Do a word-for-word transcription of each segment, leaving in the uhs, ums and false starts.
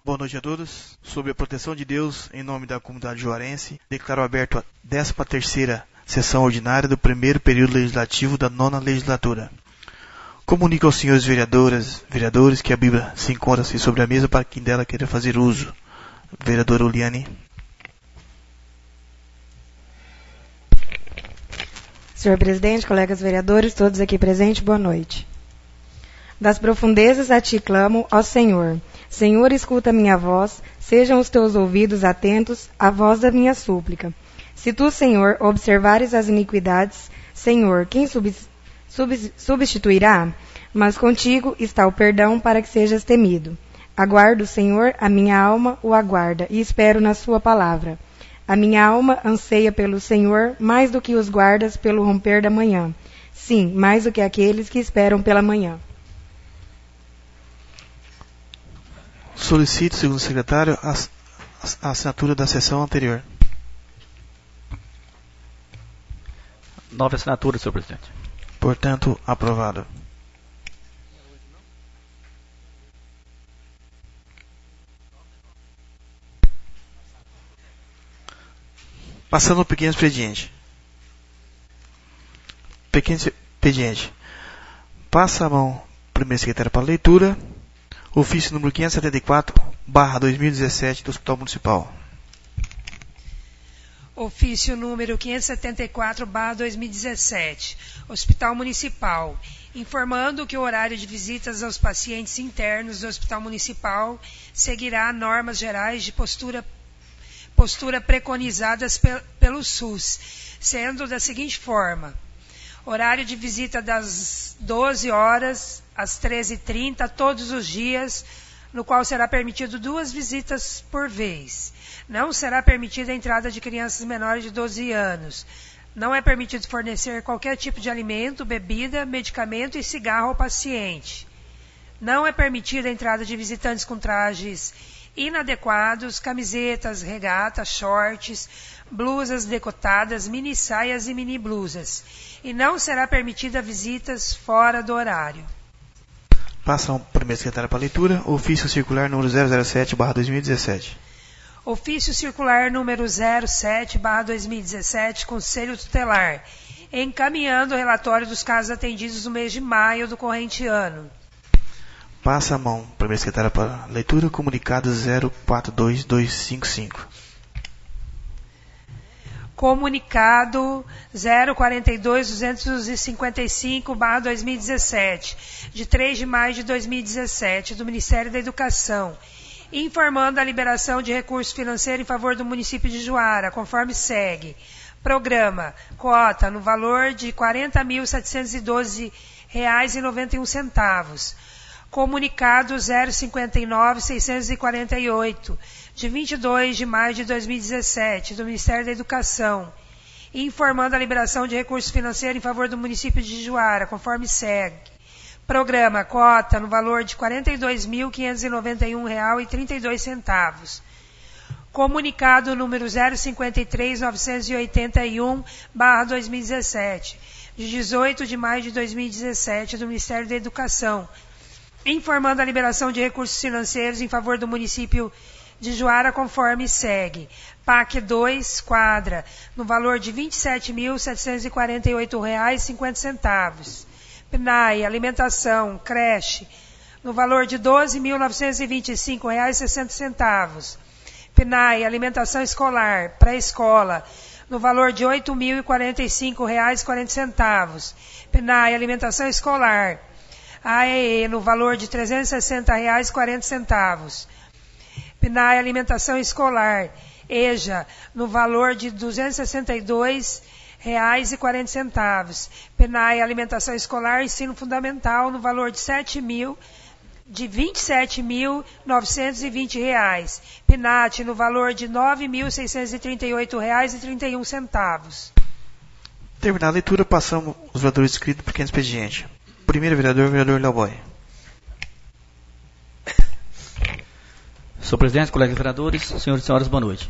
Boa noite a todos. Sob a proteção de Deus, em nome da comunidade juarense, declaro aberto a décima terceira sessão ordinária do primeiro período legislativo da nona legislatura. Comunico aos senhores vereadoras, vereadores que a Bíblia se encontra-se sobre a mesa para quem dela queira fazer uso. Vereadora Uliane. Senhor presidente, colegas vereadores, todos aqui presentes, boa noite. Das profundezas a ti clamo, ó Senhor. Senhor, escuta minha voz, sejam os teus ouvidos atentos à voz da minha súplica. Se tu, Senhor, observares as iniquidades, Senhor, quem sub, sub, substituirá? Mas contigo está o perdão para que sejas temido. Aguardo, Senhor, a minha alma o aguarda, e espero na sua palavra. A minha alma anseia pelo Senhor, mais do que os guardas pelo romper da manhã. Sim, mais do que aqueles que esperam pela manhã. Solicito, segundo o secretário, a, a assinatura da sessão anterior. Nove assinaturas, senhor presidente. Portanto, aprovado. Passando ao pequeno expediente. Pequeno expediente. Passa a mão, primeiro secretário, para a leitura. Ofício número quinhentos e setenta e quatro, barra dois mil e dezessete, do Hospital Municipal. Ofício número quinhentos e setenta e quatro, barra dois mil e dezessete, Hospital Municipal, informando que o horário de visitas aos pacientes internos do Hospital Municipal seguirá normas gerais de postura, postura preconizadas pe, pelo SUS, sendo da seguinte forma: horário de visita das doze horas às treze e trinta, todos os dias, no qual será permitido duas visitas por vez. Não será permitida a entrada de crianças menores de doze anos. Não é permitido fornecer qualquer tipo de alimento, bebida, medicamento e cigarro ao paciente. Não é permitida a entrada de visitantes com trajes inadequados, camisetas, regatas, shorts, blusas decotadas, mini saias e mini blusas. E não será permitida visitas fora do horário. Passa ao primeiro secretário para a leitura. Ofício circular número zero zero sete, barra dois mil e dezessete. Ofício circular número zero sete, barra dois mil e dezessete, Conselho Tutelar, encaminhando o relatório dos casos atendidos no mês de maio do corrente ano. Passa a mão, primeiro secretário para a leitura, comunicado zero quatro dois dois cinco cinco. Comunicado zero quatro dois duzentos e cinquenta e cinco, barra dois mil e dezessete, de três de maio de dois mil e dezessete, do Ministério da Educação, informando a liberação de recurso financeiro em favor do município de Juara, conforme segue. Programa, cota, no valor de quarenta mil setecentos e doze reais e noventa e um centavos. Comunicado zero cinquenta e nove seiscentos e quarenta e oito, de vinte e dois de maio de dois mil e dezessete, do Ministério da Educação, informando a liberação de recurso financeiro em favor do município de Juara, conforme segue. Programa, cota, no valor de quarenta e dois mil quinhentos e noventa e um reais e trinta e dois centavos. Comunicado número zero cinquenta e três novecentos e oitenta e um, barra dois mil e dezessete, de dezoito de maio de dois mil e dezessete, do Ministério da Educação, informando a liberação de recursos financeiros em favor do município de Juara, conforme segue. P A C dois, quadra, no valor de vinte e sete mil setecentos e quarenta e oito reais e cinquenta centavos. P N A E, alimentação, creche, no valor de doze mil novecentos e vinte e cinco reais e sessenta centavos. P N A E, alimentação escolar, pré-escola, no valor de oito mil e quarenta e cinco reais e quarenta centavos. P N A E, alimentação escolar, A E E, no valor de trezentos e sessenta reais e quarenta centavos. P N A E, alimentação escolar, E J A, no valor de duzentos e sessenta e dois reais e quarenta centavos. P N A E, alimentação escolar, ensino fundamental, no valor de sete mil, de vinte e sete mil novecentos e vinte reais. P N A T, no valor de nove mil seiscentos e trinta e oito reais e trinta e um centavos. Terminada a leitura, passamos os vereadores inscritos para o pequeno expediente. Primeiro vereador, vereador Leoboy. Senhor presidente, colegas vereadores, senhores e senhoras, boa noite.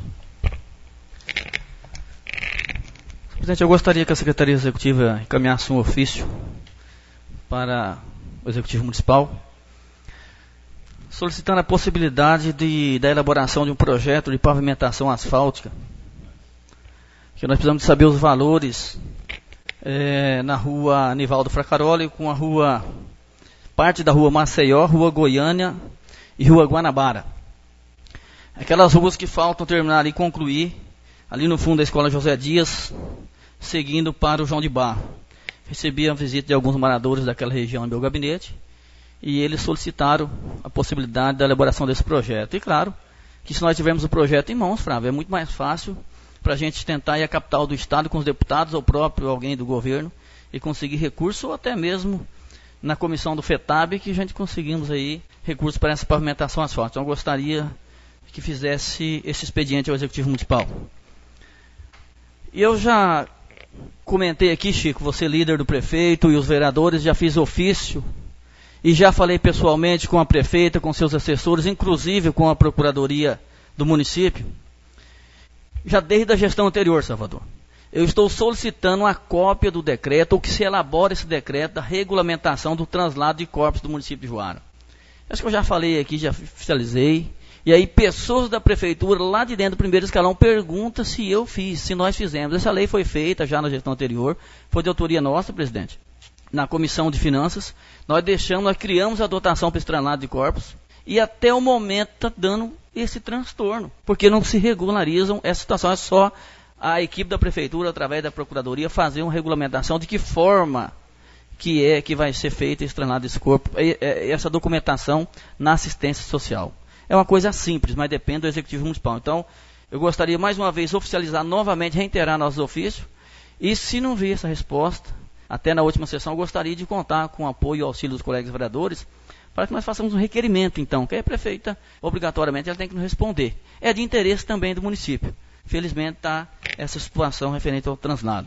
Senhor presidente, eu gostaria que a Secretaria Executiva encaminhasse um ofício para o Executivo Municipal, solicitando a possibilidade de, da elaboração de um projeto de pavimentação asfáltica, que nós precisamos de saber os valores é, na rua Anivaldo Fracaroli com a rua, parte da rua Maceió, rua Goiânia e rua Guanabara. Aquelas ruas que faltam terminar e concluir, ali no fundo da Escola José Dias, seguindo para o João de Barro. Recebi a visita de alguns moradores daquela região no meu gabinete, e eles solicitaram a possibilidade da elaboração desse projeto. E claro, que se nós tivermos o projeto em mãos, Flávio, é muito mais fácil para a gente tentar ir à capital do Estado com os deputados, ou próprio alguém do governo, e conseguir recurso, ou até mesmo na comissão do FETAB, que a gente conseguimos aí recursos para essa pavimentação asfáltica. Então eu gostaria que fizesse esse expediente ao Executivo Municipal. E eu já comentei aqui, Chico, você líder do prefeito e os vereadores, já fiz ofício e já falei pessoalmente com a prefeita, com seus assessores, inclusive com a Procuradoria do município, já desde a gestão anterior, Salvador. Eu estou solicitando a cópia do decreto, ou que se elabore esse decreto da regulamentação do translado de corpos do município de Juara. Acho que eu já falei aqui, já oficializei. E aí pessoas da prefeitura lá de dentro do primeiro escalão perguntam se eu fiz, se nós fizemos. Essa lei foi feita já na gestão anterior, foi de autoria nossa, presidente. Na Comissão de Finanças, nós deixamos, nós criamos a dotação para esse translado de corpos, e até o momento está dando esse transtorno, porque não se regularizam essa situação. É só a equipe da prefeitura, através da procuradoria, fazer uma regulamentação de que forma que é que vai ser feita esse translado desse corpo, essa documentação na assistência social. É uma coisa simples, mas depende do Executivo Municipal. Então, eu gostaria mais uma vez oficializar novamente, reiterar nossos ofícios, e se não vir essa resposta, até na última sessão, eu gostaria de contar com o apoio e auxílio dos colegas vereadores, para que nós façamos um requerimento, então, que a prefeita, obrigatoriamente, ela tem que nos responder. É de interesse também do município. Felizmente está essa situação referente ao translado.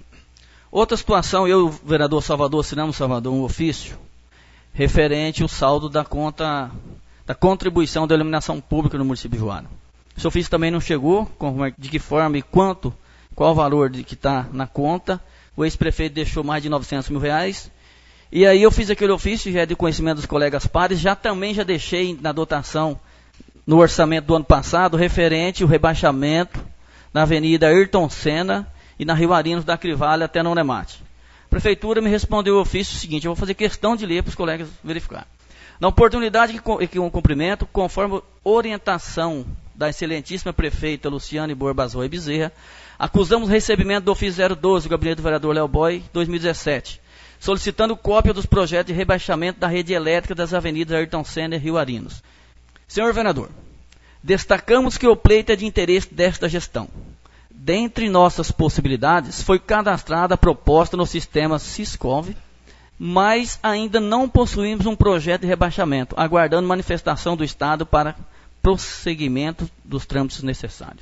Outra situação, eu e o vereador Salvador assinamos, Salvador, um ofício referente ao saldo da conta, da contribuição da iluminação pública no município de Juara. Esse ofício também não chegou, de que forma e quanto, qual o valor de que está na conta. O ex-prefeito deixou mais de novecentos mil reais. E aí eu fiz aquele ofício, já é de conhecimento dos colegas pares, já também já deixei na dotação, no orçamento do ano passado, referente ao rebaixamento na Avenida Ayrton Senna e na Rio Arinos da Crivalha até no Unemate. A prefeitura me respondeu o ofício seguinte, eu vou fazer questão de ler para os colegas verificar. Na oportunidade que eu cumprimento, conforme orientação da excelentíssima prefeita Luciane Borbazoy Bezerra, acusamos o recebimento do ofício zero doze do gabinete do vereador Léo Boy, dois mil e dezessete, solicitando cópia dos projetos de rebaixamento da rede elétrica das avenidas Ayrton Senna e Rio Arinos. Senhor vereador, destacamos que o pleito é de interesse desta gestão. Dentre nossas possibilidades, foi cadastrada a proposta no sistema Siscov, mas ainda não possuímos um projeto de rebaixamento, aguardando manifestação do Estado para prosseguimento dos trâmites necessários.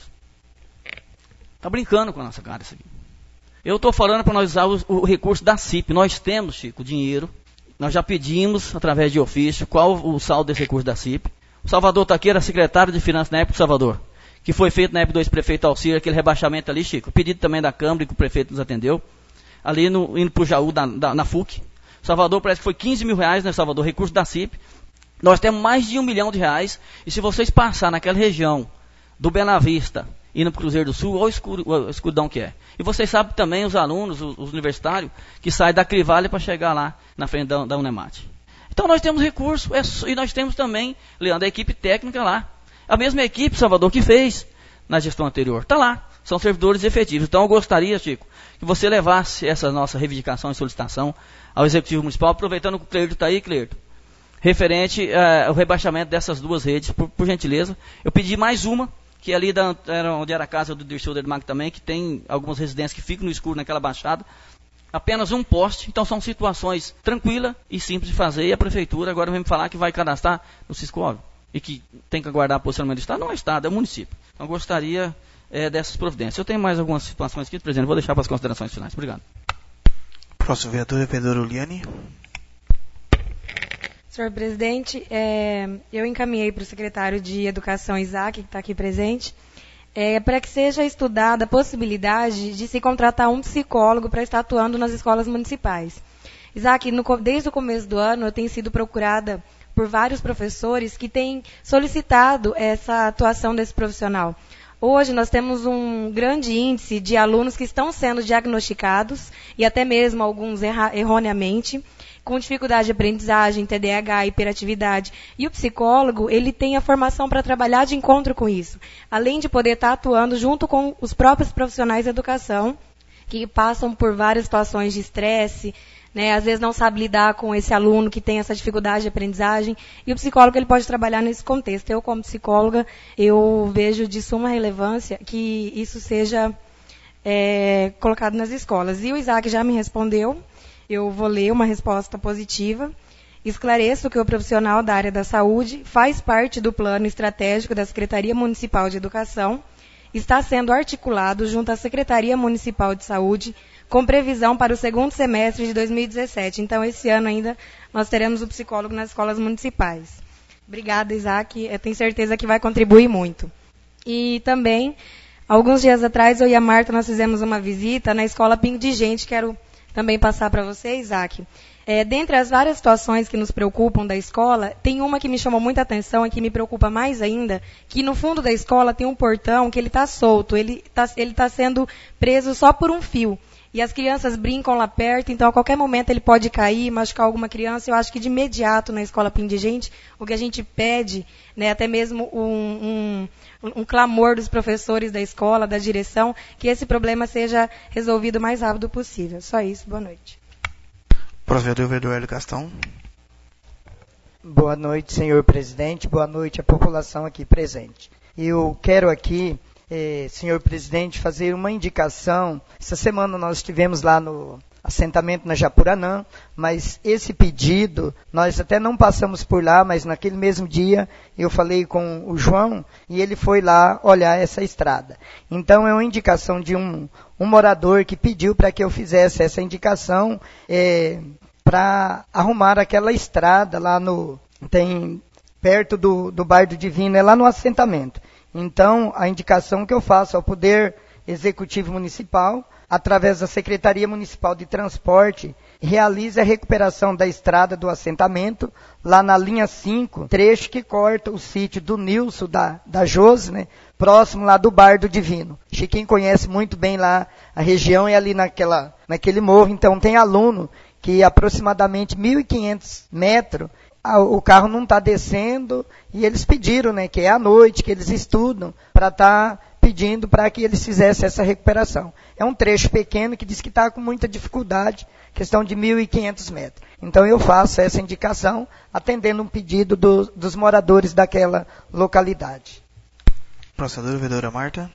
Está brincando com a nossa cara isso aqui. Eu estou falando para nós usar o, o recurso da C I P. Nós temos, Chico, dinheiro. Nós já pedimos, através de ofício, qual o saldo desse recurso da C I P. O Salvador está aqui, era secretário de Finanças na época do Salvador, que foi feito na época do ex-prefeito Alcir, aquele rebaixamento ali, Chico. Pedido também da Câmara, que o prefeito nos atendeu. Ali, no, indo para o Jaú, da, da, na F U C. Salvador parece que foi quinze mil reais, né, Salvador? Recurso da C I P. Nós temos mais de um milhão de reais. E se vocês passarem naquela região do Bela Vista, indo para o Cruzeiro do Sul, olha o, escuro, o escuridão que é. E vocês sabem também, os alunos, os, os universitários, que saem da Crivalha para chegar lá na frente da, da Unemate. Então nós temos recurso, é, e nós temos também, Leandro, a equipe técnica lá. A mesma equipe, Salvador, que fez na gestão anterior. Está lá, são servidores efetivos. Então eu gostaria, Chico, que você levasse essa nossa reivindicação e solicitação ao Executivo Municipal, aproveitando que o Cleirto está aí, Cleirto, referente uh, ao rebaixamento dessas duas redes, por, por gentileza. Eu pedi mais uma, que ali da, era onde era a casa do Dirceu Dermac também, que tem algumas residências que ficam no escuro naquela baixada. Apenas um poste, então são situações tranquilas e simples de fazer, e a prefeitura agora vem me falar que vai cadastrar no Siscov, e que tem que aguardar o posicionamento do Estado. Não é Estado, é o município. Então eu gostaria é, dessas providências. Eu tenho mais algumas situações aqui, presidente, vou deixar para as considerações finais. Obrigado. Próximo vereador é o vereador Uliane. Senhor presidente, é, eu encaminhei para o secretário de Educação, Isaac, que está aqui presente, é, para que seja estudada a possibilidade de se contratar um psicólogo para estar atuando nas escolas municipais. Isaac, no, desde o começo do ano, eu tenho sido procurada por vários professores que têm solicitado essa atuação desse profissional. Hoje nós temos um grande índice de alunos que estão sendo diagnosticados, e até mesmo alguns erra- erroneamente, com dificuldade de aprendizagem, T D A H, hiperatividade. E o psicólogo, ele tem a formação para trabalhar de encontro com isso, além de poder estar atuando junto com os próprios profissionais da educação, que passam por várias situações de estresse, né, às vezes não sabe lidar com esse aluno que tem essa dificuldade de aprendizagem, e o psicólogo ele pode trabalhar nesse contexto. Eu, como psicóloga, eu vejo de suma relevância que isso seja é, colocado nas escolas. E o Isaac já me respondeu. Eu vou ler uma resposta positiva. Esclareço que o profissional da área da saúde faz parte do plano estratégico da Secretaria Municipal de Educação, está sendo articulado junto à Secretaria Municipal de Saúde, com previsão para o segundo semestre de dois mil e dezessete. Então, esse ano ainda, nós teremos o psicólogo nas escolas municipais. Obrigada, Isaac. Eu tenho certeza que vai contribuir muito. E também, alguns dias atrás, eu e a Marta, nós fizemos uma visita na escola Pingo de Gente. Quero também passar para você, Isaac. É, dentre as várias situações que nos preocupam da escola, tem uma que me chamou muita atenção e que me preocupa mais ainda, que no fundo da escola tem um portão que ele está solto, ele está ele tá sendo preso só por um fio. E as crianças brincam lá perto, então a qualquer momento ele pode cair, machucar alguma criança. Eu acho que de imediato na escola Pingo de Gente, o que a gente pede, né, até mesmo um, um, um clamor dos professores da escola, da direção, que esse problema seja resolvido o mais rápido possível. Só isso, boa noite. Provedor Eduardo Castão. Boa noite, senhor presidente. Boa noite à população aqui presente. Eu quero aqui, eh, senhor presidente, fazer uma indicação. Essa semana nós estivemos lá no assentamento na Japuranã, mas esse pedido, nós até não passamos por lá, mas naquele mesmo dia eu falei com o João e ele foi lá olhar essa estrada. Então é uma indicação de um, um morador que pediu para que eu fizesse essa indicação é, para arrumar aquela estrada lá no, tem, perto do, do bairro do Divino, é lá no assentamento. Então a indicação que eu faço ao Poder Executivo Municipal, através da Secretaria Municipal de Transporte, realiza a recuperação da estrada do assentamento, lá na linha cinco, trecho que corta o sítio do Nilson, da, da Jose, né, próximo lá do Bar do Divino. Chiquinho conhece muito bem lá a região, é ali naquela, naquele morro, então tem aluno que aproximadamente mil e quinhentos metros, a, o carro não está descendo, e eles pediram, né, que é à noite, que eles estudam, para estar... Tá pedindo para que eles fizessem essa recuperação. É um trecho pequeno que diz que está com muita dificuldade, questão de mil e quinhentos metros. Então eu faço essa indicação, atendendo um pedido do, dos moradores daquela localidade. Procuradora Vereadora Marta.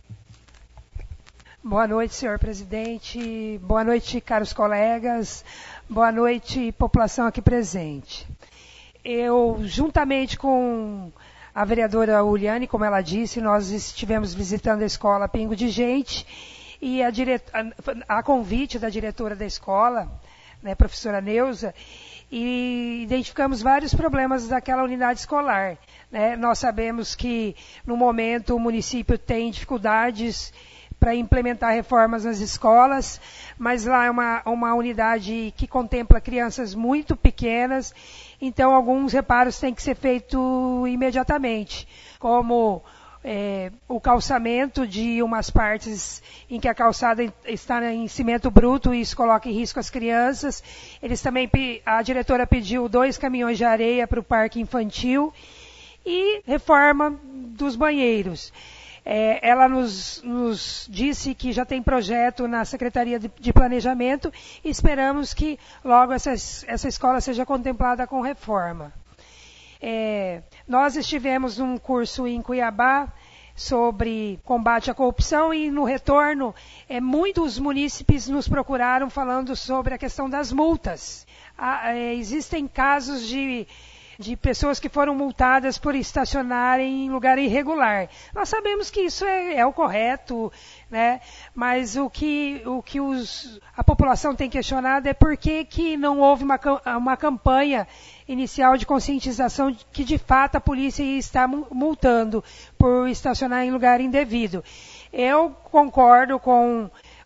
Boa noite, senhor presidente. Boa noite, caros colegas. Boa noite, população aqui presente. Eu, juntamente com a vereadora Uliane, como ela disse, nós estivemos visitando a escola Pingo de Gente e a, dire... a convite da diretora da escola, né, professora Neuza, e identificamos vários problemas daquela unidade escolar. Né? Nós sabemos que, no momento, o município tem dificuldades para implementar reformas nas escolas, mas lá é uma, uma unidade que contempla crianças muito pequenas, então alguns reparos têm que ser feitos imediatamente, como é, o calçamento de umas partes em que a calçada está em cimento bruto e isso coloca em risco as crianças. Eles também, a diretora pediu dois caminhões de areia para o parque infantil e reforma dos banheiros. É, ela nos, nos disse que já tem projeto na Secretaria de, de Planejamento e esperamos que logo essa, essa escola seja contemplada com reforma. É, nós estivemos num curso em Cuiabá sobre combate à corrupção e no retorno é, muitos munícipes nos procuraram falando sobre a questão das multas. Ah, é, existem casos de... de pessoas que foram multadas por estacionarem em lugar irregular. Nós sabemos que isso é, é o correto, né? Mas o que, o que os, a população tem questionado é por que, que não houve uma, uma campanha inicial de conscientização de que, de fato, a polícia está multando por estacionar em lugar indevido. Eu concordo com,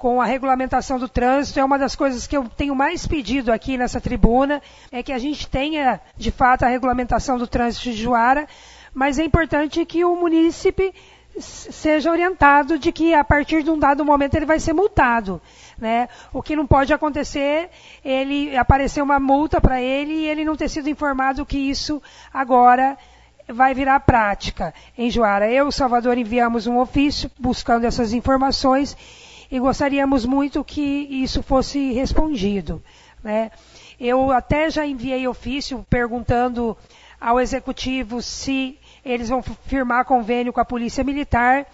com a regulamentação do trânsito. É uma das coisas que eu tenho mais pedido aqui nessa tribuna, é que a gente tenha, de fato, a regulamentação do trânsito de Juara, mas é importante que o munícipe seja orientado de que a partir de um dado momento ele vai ser multado, né? O que não pode acontecer, ele aparecer uma multa para ele e ele não ter sido informado que isso agora vai virar prática em Juara. Eu, Salvador, enviamos um ofício buscando essas informações e gostaríamos muito que isso fosse respondido, né? Eu até já enviei ofício perguntando ao executivo se eles vão firmar convênio com a Polícia Militar,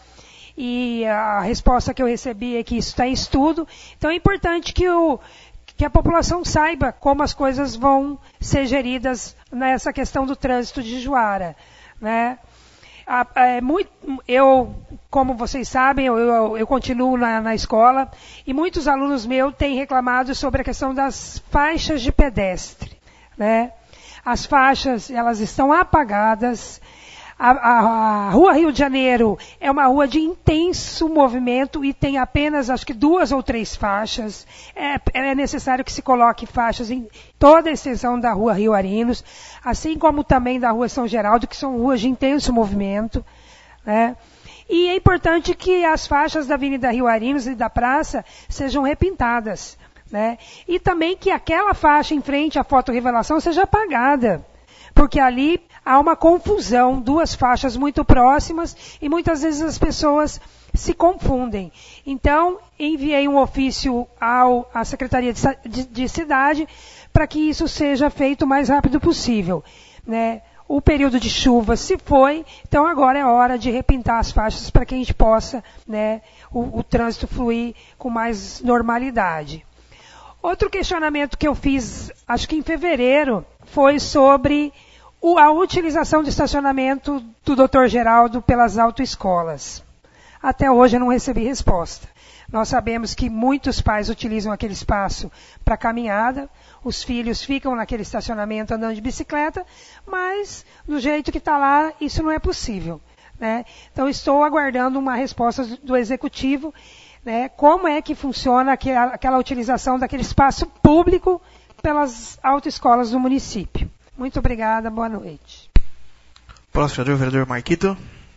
e a resposta que eu recebi é que isso está em estudo. Então é importante que, o, que a população saiba como as coisas vão ser geridas nessa questão do trânsito de Juara, né? A, é muito, eu, como vocês sabem, eu, eu, eu continuo na, na escola, e muitos alunos meus têm reclamado sobre a questão das faixas de pedestre, né? As faixas, elas estão apagadas. A, a, a Rua Rio de Janeiro é uma rua de intenso movimento e tem apenas, acho que, duas ou três faixas. É, é necessário que se coloque faixas em toda a extensão da Rua Rio Arinos, assim como também da Rua São Geraldo, que são ruas de intenso movimento, né? E é importante que as faixas da Avenida Rio Arinos e da praça sejam repintadas, né? E também que aquela faixa em frente à fotorrevelação seja apagada, porque ali há uma confusão, duas faixas muito próximas, e muitas vezes as pessoas se confundem. Então, enviei um ofício ao, à Secretaria de, de, de Cidade para que isso seja feito o mais rápido possível, né? O período de chuva se foi, então agora é hora de repintar as faixas para que a gente possa, né, o, o trânsito fluir com mais normalidade. Outro questionamento que eu fiz, acho que em fevereiro, foi sobre a utilização do estacionamento do doutor Geraldo pelas autoescolas. Até hoje eu não recebi resposta. Nós sabemos que muitos pais utilizam aquele espaço para caminhada, os filhos ficam naquele estacionamento andando de bicicleta, mas do jeito que está lá, isso não é possível, né? Então estou aguardando uma resposta do executivo, né, como é que funciona aquela, aquela utilização daquele espaço público pelas autoescolas do município. Muito obrigada, boa noite. Próximo vereador, vereador Marquito.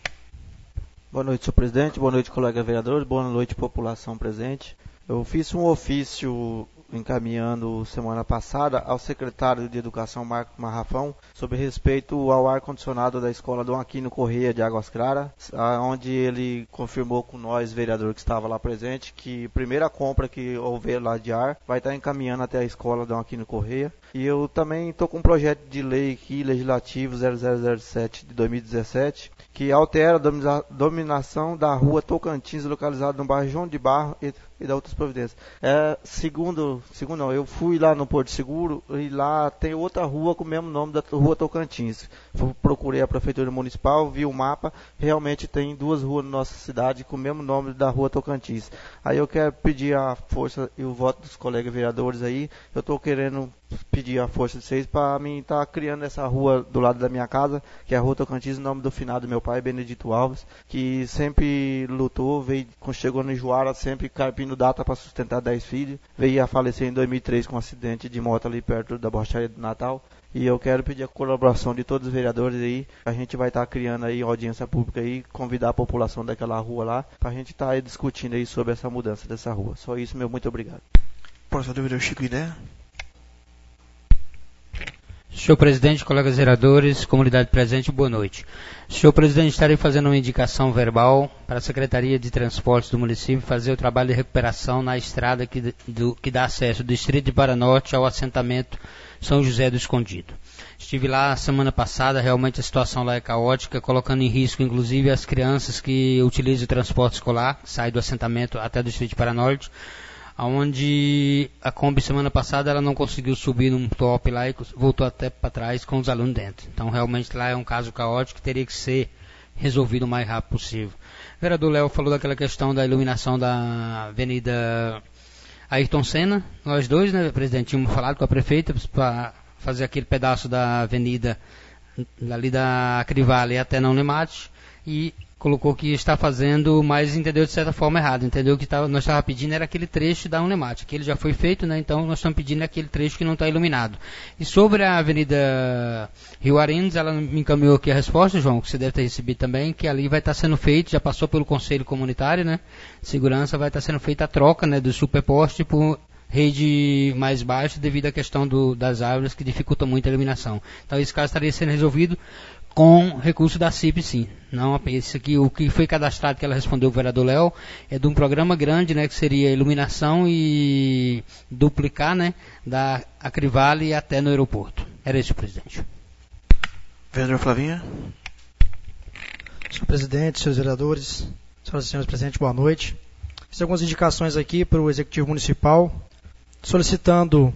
Boa noite, senhor presidente, boa noite, colega vereador, boa noite, população presente. Eu fiz um ofício encaminhando semana passada ao secretário de Educação, Marco Marrafão, sobre respeito ao ar-condicionado da escola Dom Aquino Correia de Águas Claras, onde ele confirmou com nós, vereador que estava lá presente, que a primeira compra que houver lá de ar vai estar encaminhando até a escola Dom Aquino Correia. E eu também estou com um projeto de lei aqui, legislativo zero zero zero sete de dois mil e dezessete, que altera a dominação da rua Tocantins, localizada no bairro João de Barro, e, e da outras providências. É, segundo, segundo não, eu fui lá no Porto Seguro e lá tem outra rua com o mesmo nome da rua Tocantins. Procurei a prefeitura municipal, vi o mapa, realmente tem duas ruas na nossa cidade com o mesmo nome da rua Tocantins. Aí eu quero pedir a força e o voto dos colegas vereadores aí, eu estou querendo pedir a força de vocês para mim estar tá criando essa rua do lado da minha casa, que é a Rua Tocantins, em nome do finado meu pai, Benedito Alves, que sempre lutou, veio, quando chegou no Juara, sempre carpindo data para sustentar dez filhos, veio a falecer em dois mil e três com um acidente de moto ali perto da borracharia do Natal. E eu quero pedir a colaboração de todos os vereadores aí, a gente vai estar tá criando aí audiência pública aí, convidar a população daquela rua lá, para a gente estar tá aí discutindo aí sobre essa mudança dessa rua. Só isso, meu muito obrigado. Próximo vereador Chico Ideia. Senhor presidente, colegas vereadores, comunidade presente, boa noite. Senhor presidente, estarei fazendo uma indicação verbal para a Secretaria de Transportes do município fazer o trabalho de recuperação na estrada que, do, que dá acesso do distrito de Paranorte ao assentamento São José do Escondido. Estive lá semana passada, realmente a situação lá é caótica, colocando em risco inclusive as crianças que utilizam o transporte escolar, que sai do assentamento até o distrito de Paranorte, onde a Kombi semana passada ela não conseguiu subir num top lá e voltou até para trás com os alunos dentro. Então realmente lá é um caso caótico que teria que ser resolvido o mais rápido possível. O vereador Léo falou daquela questão da iluminação da Avenida Ayrton Senna. Nós dois, né, presidente, tínhamos falado com a prefeita para fazer aquele pedaço da avenida ali da Crivale até Não Limate, e colocou que está fazendo, mas entendeu de certa forma errado, entendeu? Que tá, nós estávamos pedindo era aquele trecho da Unemate, que ele já foi feito, né? Então nós estamos pedindo aquele trecho que não está iluminado. E sobre a Avenida Rio Arinos, ela me encaminhou aqui a resposta, João, que você deve ter recebido também, que ali vai estar sendo feito, já passou pelo Conselho Comunitário, né? Segurança, vai estar sendo feita a troca, né, do superposte por rede mais baixa devido à questão do, das árvores que dificultam muito a iluminação. Então esse caso estaria sendo resolvido com recurso da C I P, sim. Não, isso aqui, o que foi cadastrado, que ela respondeu o vereador Léo, é de um programa grande, né, que seria iluminação e duplicar, né, da Acrivale até no aeroporto. Era isso, presidente. Vereador Flavinha. Senhor presidente, senhores vereadores, senhoras e senhores presidentes, boa noite. Fiz algumas indicações aqui para o Executivo Municipal, solicitando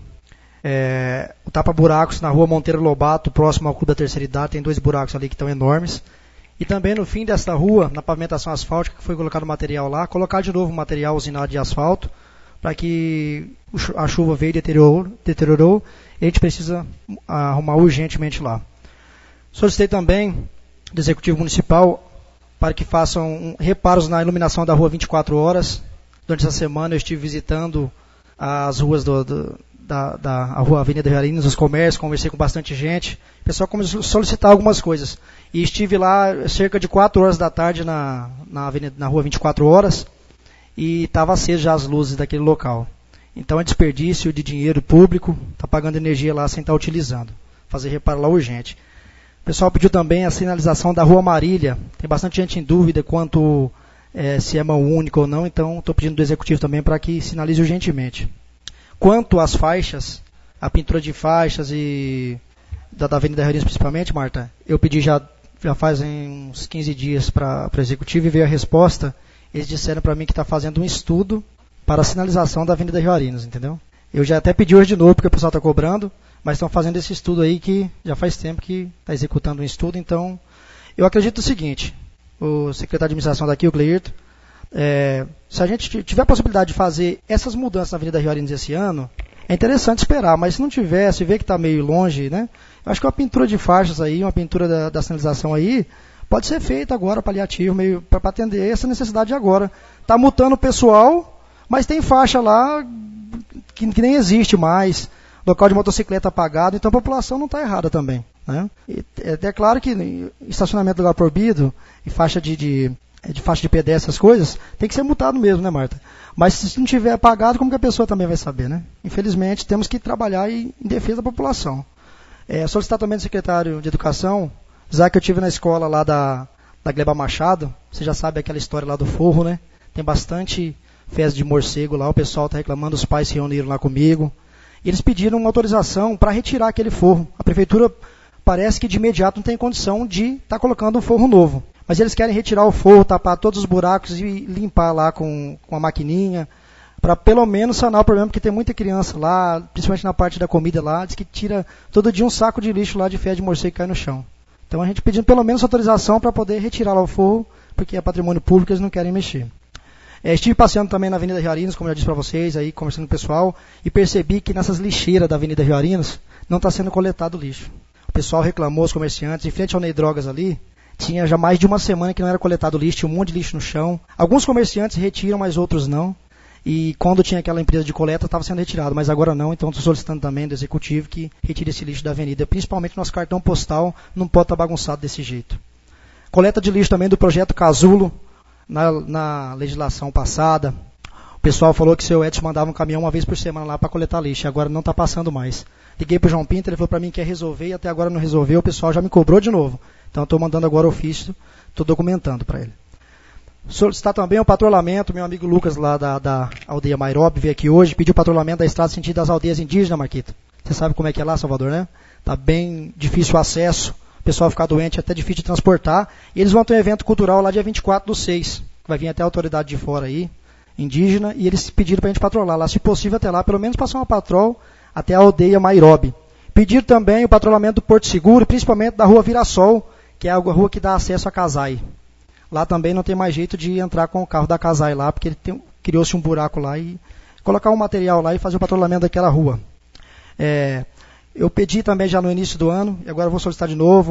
é, o tapa-buracos na rua Monteiro Lobato, próximo ao Clube da Terceira Idade. Tem dois buracos ali que estão enormes. E também no fim desta rua, na pavimentação asfáltica, que foi colocado material lá, colocar de novo material usinado de asfalto, para que a chuva veio e deteriorou, deteriorou, e a gente precisa arrumar urgentemente lá. Solicitei também do Executivo Municipal para que façam reparos na iluminação da rua vinte e quatro horas. Durante essa semana eu estive visitando as ruas do, do, da, da a rua Avenida Rio Arinos, os comércios, conversei com bastante gente. O pessoal começou a solicitar algumas coisas. E estive lá cerca de quatro horas da tarde na, na, avenida, na rua vinte e quatro horas e estava aceso já as luzes daquele local. Então é desperdício de dinheiro público, está pagando energia lá sem estar utilizando. Fazer reparo lá urgente. O pessoal pediu também a sinalização da Rua Marília. Tem bastante gente em dúvida quanto é, se é mão única ou não, então estou pedindo do Executivo também para que sinalize urgentemente. Quanto às faixas, a pintura de faixas e da, da Avenida Rio principalmente, Marta, eu pedi já, já fazem uns quinze dias para o Executivo e veio a resposta. Eles disseram para mim que está fazendo um estudo para a sinalização da Avenida Rio Arinos, entendeu? Eu já até pedi hoje de novo, porque o pessoal está cobrando, mas estão fazendo esse estudo aí que já faz tempo que está executando um estudo. Então, eu acredito o seguinte, o secretário de administração daqui, o Cleirton, é, se a gente tiver a possibilidade de fazer essas mudanças na Avenida Rio Arinos esse ano, é interessante esperar, mas se não tiver, se vê que está meio longe, né? Eu acho que uma pintura de faixas aí, uma pintura da, da sinalização aí, pode ser feita agora, paliativo, meio para atender essa necessidade de agora. Está multando o pessoal, mas tem faixa lá que, que nem existe mais. Local de motocicleta apagado, então a população não está errada também. Né? E, é, é claro que estacionamento de lugar proibido e faixa de, de, de faixa de pedestre, essas coisas, tem que ser multado mesmo, né, Marta? Mas se não tiver apagado, como que a pessoa também vai saber, né? Infelizmente, temos que trabalhar em, em defesa da população. É, solicitar também do secretário de Educação, já que eu estive na escola lá da, da Gleba Machado, você já sabe aquela história lá do forro, né? Tem bastante fezes de morcego lá, o pessoal está reclamando, os pais se reuniram lá comigo. Eles pediram uma autorização para retirar aquele forro. A prefeitura parece que de imediato não tem condição de estar tá colocando um forro novo. Mas eles querem retirar o forro, tapar todos os buracos e limpar lá com, com a maquininha, para pelo menos sanar o problema, porque tem muita criança lá, principalmente na parte da comida lá, diz que tira todo dia um saco de lixo lá de fezes de morcego que cai no chão. Então a gente pedindo pelo menos autorização para poder retirar lá o forro, porque é patrimônio público, eles não querem mexer. É, estive passeando também na Avenida Rio Arinos, como eu já disse para vocês, aí conversando com o pessoal, e percebi que nessas lixeiras da Avenida Rio Arinos não está sendo coletado lixo. O pessoal reclamou, os comerciantes, em frente ao Ney Drogas ali, tinha já mais de uma semana que não era coletado lixo, tinha um monte de lixo no chão. Alguns comerciantes retiram, mas outros não. E quando tinha aquela empresa de coleta, estava sendo retirado, mas agora não, então estou solicitando também do Executivo que retire esse lixo da avenida, principalmente nosso cartão postal, não pode estar bagunçado desse jeito. Coleta de lixo também do projeto Casulo, na, na legislação passada. O pessoal falou que o seu Edson mandava um caminhão uma vez por semana lá para coletar lixo, agora não está passando mais. Liguei para o João Pinto, ele falou para mim que ia resolver e até agora não resolveu, o pessoal já me cobrou de novo. Então estou mandando agora ofício, estou documentando para ele. Solicitar também o patrulhamento, meu amigo Lucas lá da, da aldeia Mairob veio aqui hoje, pediu o patrulhamento da estrada sentido das aldeias indígenas, Marquito. Você sabe como é que é lá, Salvador, né? Está bem difícil o acesso. O pessoal ficar doente é até difícil de transportar. E eles vão ter um evento cultural lá dia vinte e quatro do seis, que vai vir até a autoridade de fora aí, indígena, e eles pediram para a gente patrulhar lá, se possível até lá, pelo menos passar uma patrol até a aldeia Mairob. Pedir também o patrulhamento do Porto Seguro, principalmente da rua Virassol, que é a rua que dá acesso a Casai. Lá também não tem mais jeito de entrar com o carro da Casai lá, porque ele tem, criou-se um buraco lá, e colocar um material lá e fazer o patrulhamento daquela rua. É... Eu pedi também já no início do ano, e agora vou solicitar de novo,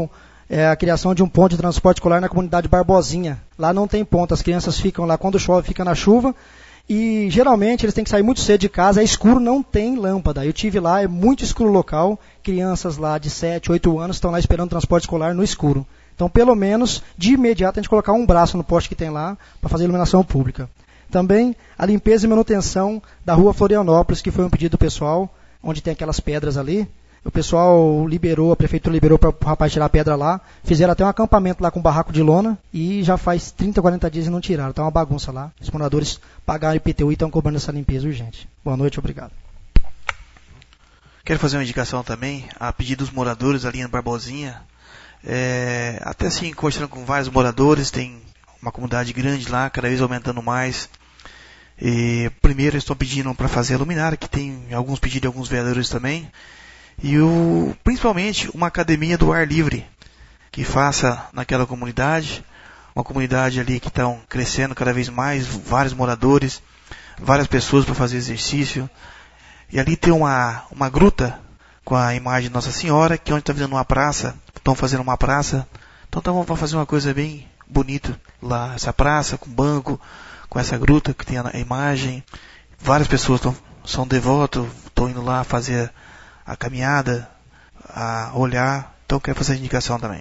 é a criação de um ponto de transporte escolar na comunidade Barbosinha. Lá não tem ponto, as crianças ficam lá quando chove, fica na chuva, e geralmente eles têm que sair muito cedo de casa, é escuro, não tem lâmpada. Eu tive lá, é muito escuro o local, crianças lá de sete, oito anos estão lá esperando transporte escolar no escuro. Então, pelo menos, de imediato, a gente colocar um braço no poste que tem lá para fazer iluminação pública. Também a limpeza e manutenção da rua Florianópolis, que foi um pedido do pessoal, onde tem aquelas pedras ali. O pessoal liberou, a prefeitura liberou para o rapaz tirar a pedra lá. Fizeram até um acampamento lá com um barraco de lona e já faz trinta, quarenta dias e não tiraram. Está uma bagunça lá. Os moradores pagaram I P T U e estão cobrando essa limpeza urgente. Boa noite, obrigado. Quero fazer uma indicação também, a pedido dos moradores ali em Barbosinha. É, até assim, conversando com vários moradores, tem uma comunidade grande lá, cada vez aumentando mais. E, primeiro, eles estão pedindo para fazer a luminária, que tem alguns pedidos de alguns vereadores também. E o, principalmente uma academia do ar livre, que faça naquela comunidade, uma comunidade ali que estão crescendo cada vez mais, vários moradores, várias pessoas para fazer exercício. E ali tem uma, uma gruta com a imagem de Nossa Senhora, que é onde está fazendo uma praça, estão fazendo uma praça, então tá, vamos fazer uma coisa bem bonita lá, essa praça, com banco, com essa gruta que tem a, a imagem. Várias pessoas tão, são devotos, estão indo lá fazer a caminhada, a olhar, então quero fazer a indicação também.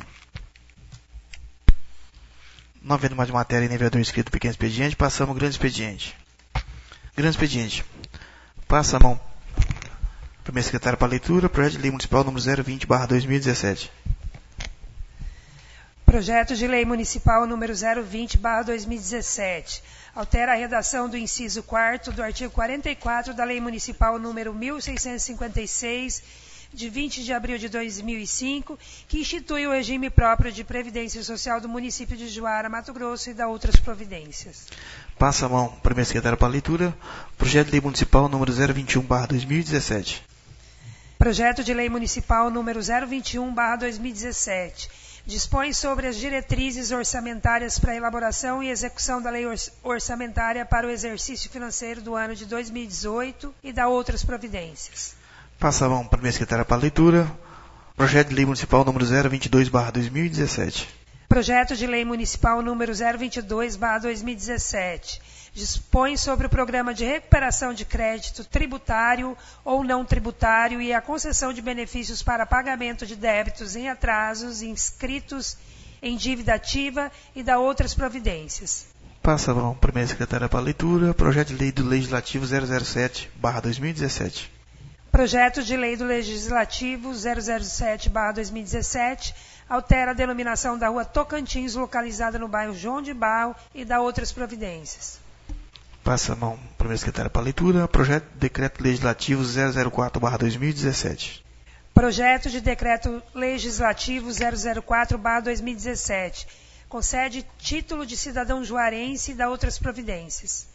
Não havendo mais matéria nem vereador inscrito pequeno expediente, passamos ao grande expediente. Grande expediente. Passa a mão. Primeiro secretário para leitura, projeto de lei municipal número zero vinte barra dois mil e dezessete. Projeto de lei municipal número zero vinte barra dois mil e dezessete. Altera a redação do inciso quarto do artigo quarenta e quatro da lei municipal número mil seiscentos e cinquenta e seis, de vinte de abril de dois mil e cinco, que institui o regime próprio de previdência social do município de Juara, Mato Grosso, e da outras providências. Passa a mão, primeiro secretário para leitura, projeto de lei municipal número zero vinte e um barra dois mil e dezessete. Projeto de lei municipal número zero vinte e um barra dois mil e dezessete. Dispõe sobre as diretrizes orçamentárias para a elaboração e execução da lei orçamentária para o exercício financeiro do ano de dois mil e dezoito e da outras providências. Passa a mão, primeiro secretário para leitura, projeto de lei municipal número zero vinte e dois barra dois mil e dezessete. Projeto de lei municipal número zero vinte e dois barra dois mil e dezessete. Dispõe sobre o programa de recuperação de crédito tributário ou não tributário e a concessão de benefícios para pagamento de débitos em atrasos inscritos em dívida ativa e da outras providências. Passa a mão, primeira secretária para leitura, projeto de lei do Legislativo zero zero sete barra dois mil e dezessete. Projeto de lei do Legislativo zero zero sete barra dois mil e dezessete altera a denominação da rua Tocantins, localizada no bairro João de Barro, e da outras providências. Passa a mão, primeiro secretário para leitura, projeto de decreto legislativo zero zero quatro barra dois mil e dezessete. Projeto de decreto legislativo zero zero quatro barra dois mil e dezessete. Concede título de cidadão juarense e da outras providências.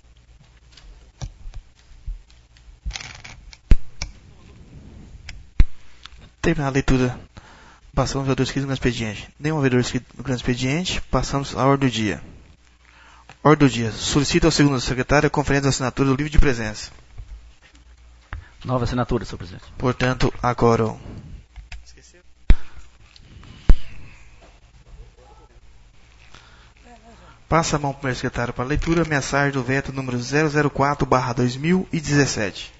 Terminar a leitura, passamos ao vereador inscrito no grande expediente. Nenhum vereador inscrito no grande expediente, passamos à ordem do dia. Ordem do dia. Solicita ao segundo secretário a conferência de assinatura do livro de presença. Nova assinatura, senhor presidente. Portanto, agora... Passa a mão para o primeiro secretário para leitura, mensagem do veto número zero zero quatro barra dois mil e dezessete.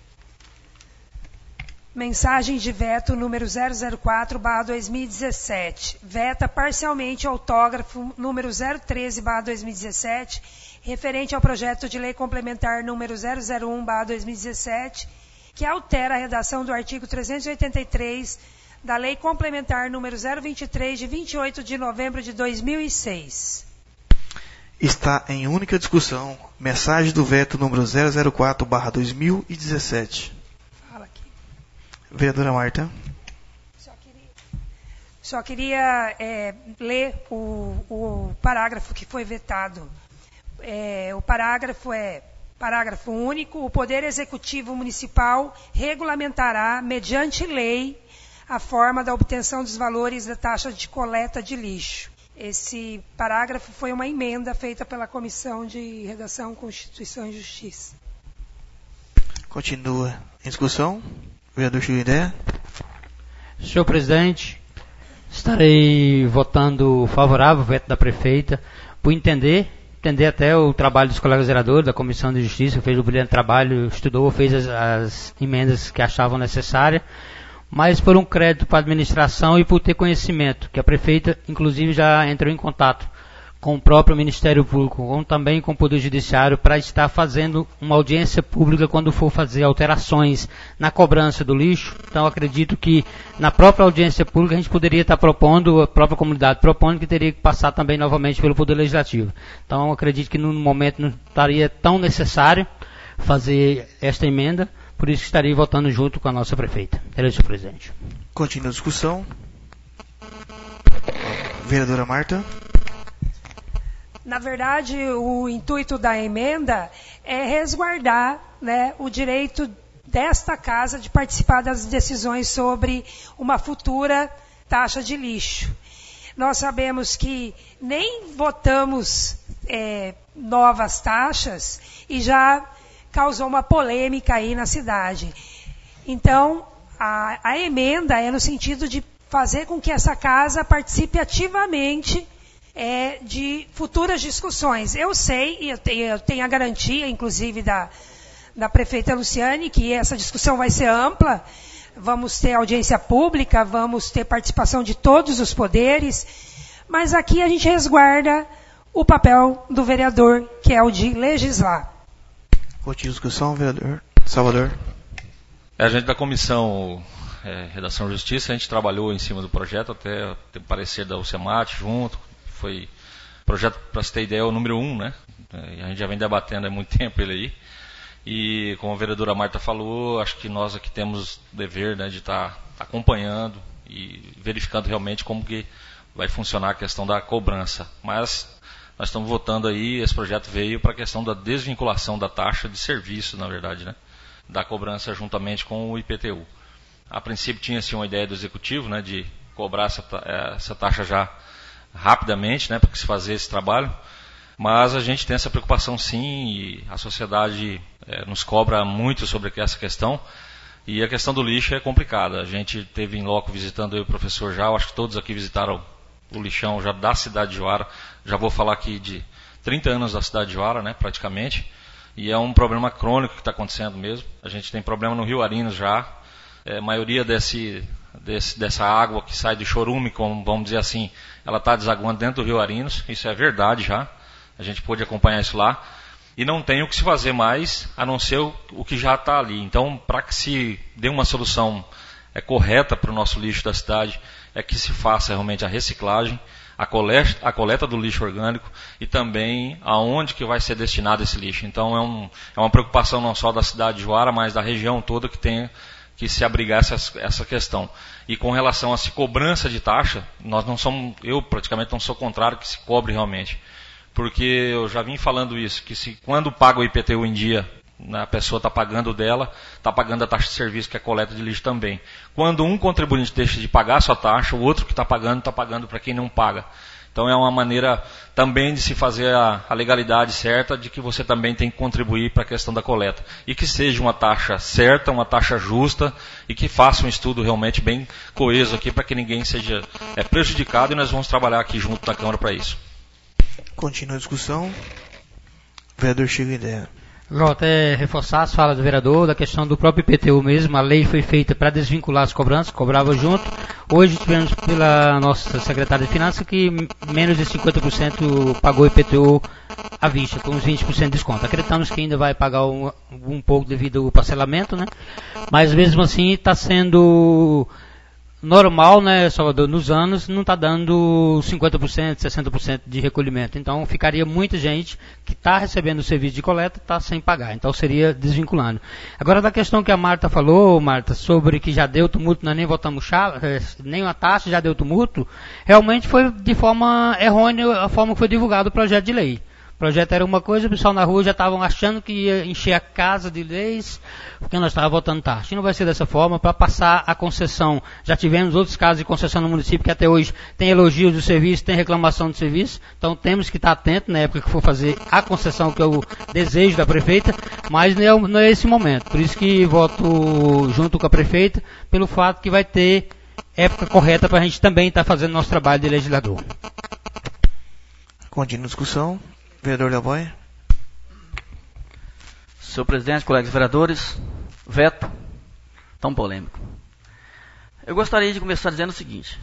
Mensagem de veto número zero zero quatro barra dois mil e dezessete. Veta parcialmente o autógrafo número zero treze barra dois mil e dezessete, referente ao projeto de lei complementar número zero zero um barra dois mil e dezessete, que altera a redação do artigo trezentos e oitenta e três da lei complementar número zero vinte e três, de vinte e oito de novembro de dois mil e seis. Está em única discussão, mensagem do veto número zero zero quatro barra dois mil e dezessete. Vereadora Marta. Só queria, só queria é, ler o, o parágrafo que foi vetado. É, o parágrafo é, parágrafo único, o Poder Executivo Municipal regulamentará, mediante lei, a forma da obtenção dos valores da taxa de coleta de lixo. Esse parágrafo foi uma emenda feita pela Comissão de Redação, Constituição e Justiça. Continua em discussão. Vereador Chico Ideia. Senhor presidente, Estarei votando favorável ao veto da prefeita, por entender, entender até o trabalho dos colegas vereadores, da Comissão de Justiça, que fez um brilhante trabalho, estudou, fez as, as emendas que achavam necessárias, mas por um crédito para a administração e por ter conhecimento, que a prefeita, inclusive, já entrou em contato com o próprio Ministério Público, como também com o Poder Judiciário, para estar fazendo uma audiência pública quando for fazer alterações na cobrança do lixo. Então, acredito que na própria audiência pública a gente poderia estar propondo, a própria comunidade propondo, que teria que passar também novamente pelo Poder Legislativo. Então, acredito que no momento não estaria tão necessário fazer esta emenda, por isso estarei votando junto com a nossa prefeita. É isso, senhor presidente. Continua a discussão. Vereadora Marta. Na verdade, o intuito da emenda é resguardar, né, o direito desta casa de participar das decisões sobre uma futura taxa de lixo. Nós sabemos que nem votamos é, novas taxas e já causou uma polêmica aí na cidade. Então, a, a emenda é no sentido de fazer com que essa casa participe ativamente É, de futuras discussões. Eu sei, e eu tenho, eu tenho a garantia, inclusive, da, da prefeita Luciane, que essa discussão vai ser ampla, vamos ter audiência pública, vamos ter participação de todos os poderes, mas aqui a gente resguarda o papel do vereador, que é o de legislar. Continua a discussão, vereador Salvador. É, a gente da Comissão é, Redação e Justiça, a gente trabalhou em cima do projeto, até ter parecer da UCEMAT junto. Foi projeto, para você ter ideia, é o número um, né? A gente já vem debatendo há muito tempo ele aí. E como a vereadora Marta falou, acho que nós aqui temos o dever, né, de estar acompanhando e verificando realmente como que vai funcionar a questão da cobrança. Mas nós estamos votando aí, esse projeto veio para a questão da desvinculação da taxa de serviço, na verdade, né? Da cobrança juntamente com o I P T U. A princípio tinha-se uma ideia do Executivo, né, de cobrar essa, essa taxa já rapidamente, né, para se fazer esse trabalho, mas a gente tem essa preocupação sim, e a sociedade é, nos cobra muito sobre essa questão, e a questão do lixo é complicada. A gente teve em loco visitando eu e o professor já, acho que todos aqui visitaram o lixão já da cidade de Juara, já vou falar aqui de trinta anos da cidade de Juara, né, praticamente, e é um problema crônico que está acontecendo mesmo. A gente tem problema no Rio Arinos já, é, a maioria desse... Desse, dessa água que sai do chorume, como vamos dizer assim, ela está desaguando dentro do Rio Arinos, isso é verdade já, a gente pôde acompanhar isso lá, e não tem o que se fazer mais, a não ser o, o que já está ali. Então, para que se dê uma solução é, correta para o nosso lixo da cidade, é que se faça realmente a reciclagem, a coleta, a coleta do lixo orgânico e também aonde que vai ser destinado esse lixo. Então, é, um, é uma preocupação não só da cidade de Juara, mas da região toda que tem que se abrigar essa, essa questão. E com relação a se cobrança de taxa, nós não somos, eu praticamente não sou contrário que se cobre realmente. Porque eu já vim falando isso, que se quando paga o I P T U em dia, a pessoa está pagando dela, está pagando a taxa de serviço, que é a coleta de lixo também. Quando um contribuinte deixa de pagar a sua taxa, o outro que está pagando, está pagando para quem não paga. Então é uma maneira também de se fazer a, a legalidade certa, de que você também tem que contribuir para a questão da coleta. E que seja uma taxa certa, uma taxa justa, e que faça um estudo realmente bem coeso aqui, para que ninguém seja é, prejudicado, e nós vamos trabalhar aqui junto na Câmara para isso. Continua a discussão. Vereador Chico Ideia. Vou até reforçar as falas do vereador, da questão do próprio I P T U mesmo. A lei foi feita para desvincular as cobranças, cobrava junto. Hoje tivemos pela nossa secretária de Finanças que menos de cinquenta por cento pagou I P T U à vista, com uns vinte por cento de desconto. Acreditamos que ainda vai pagar um, um pouco devido ao parcelamento, né? Mas mesmo assim está sendo normal, né, Salvador, nos anos, não está dando cinquenta por cento, sessenta por cento de recolhimento. Então, ficaria muita gente que está recebendo o serviço de coleta, está sem pagar. Então, seria desvinculando. Agora, da questão que a Marta falou, Marta, sobre que já deu tumulto, nós nem votamos chave, nem a taxa já deu tumulto, realmente foi de forma errônea a forma que foi divulgado o projeto de lei. O projeto era uma coisa, o pessoal na rua já estavam achando que ia encher a casa de leis, porque nós estávamos votando taxa. E não vai ser dessa forma, para passar a concessão. Já tivemos outros casos de concessão no município que até hoje tem elogios do serviço, tem reclamação do serviço. Então temos que estar atentos na época que for fazer a concessão, que é o desejo da prefeita, mas não é, não é esse momento. Por isso que voto junto com a prefeita, pelo fato que vai ter época correta para a gente também estar tá fazendo nosso trabalho de legislador. Continua a discussão. Vereador Leoboy. Senhor presidente, colegas vereadores, veto tão polêmico. Eu gostaria de começar dizendo o seguinte.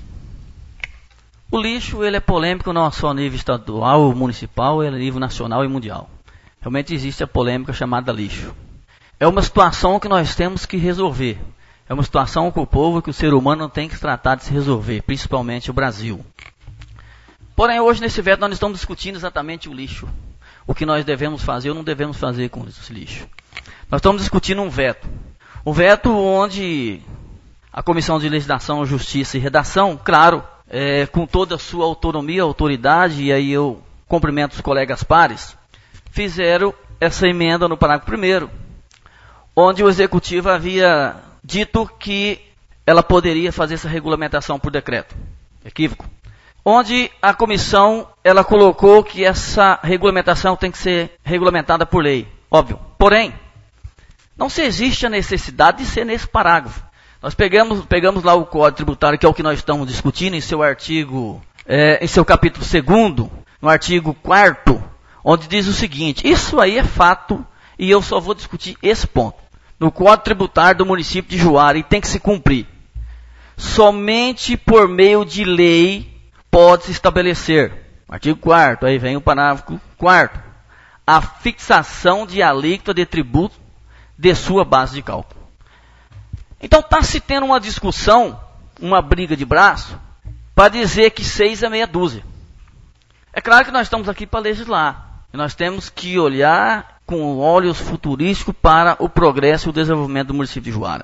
O lixo ele é polêmico não só a nível estadual, municipal, ele é a nível nacional e mundial. Realmente existe a polêmica chamada lixo. É uma situação que nós temos que resolver. É uma situação que o povo, que o ser humano tem que tratar de se resolver, principalmente o Brasil. Porém, hoje nesse veto nós estamos discutindo exatamente o lixo. O que nós devemos fazer ou não devemos fazer com esse lixo. Nós estamos discutindo um veto. Um veto onde a Comissão de Legislação, Justiça e Redação, claro, é, com toda a sua autonomia, autoridade, e aí eu cumprimento os colegas pares, fizeram essa emenda no parágrafo primeiro, onde o Executivo havia dito que ela poderia fazer essa regulamentação por decreto. Equívoco. Onde a comissão ela colocou que essa regulamentação tem que ser regulamentada por lei. Óbvio. Porém, não se existe a necessidade de ser nesse parágrafo. Nós pegamos, pegamos lá o Código Tributário, que é o que nós estamos discutindo, em seu artigo, é, em seu capítulo segundo, no artigo quarto, onde diz o seguinte, isso aí é fato, e eu só vou discutir esse ponto. No Código Tributário do município de Juara, e tem que se cumprir. Somente por meio de lei pode-se estabelecer, artigo quarto, aí vem o parágrafo quarto, a fixação de alíquota de tributo de sua base de cálculo. Então está se tendo uma discussão, uma briga de braço, para dizer que seis é meia dúzia. É claro que nós estamos aqui para legislar, e nós temos que olhar com olhos futurísticos para o progresso e o desenvolvimento do município de Juara.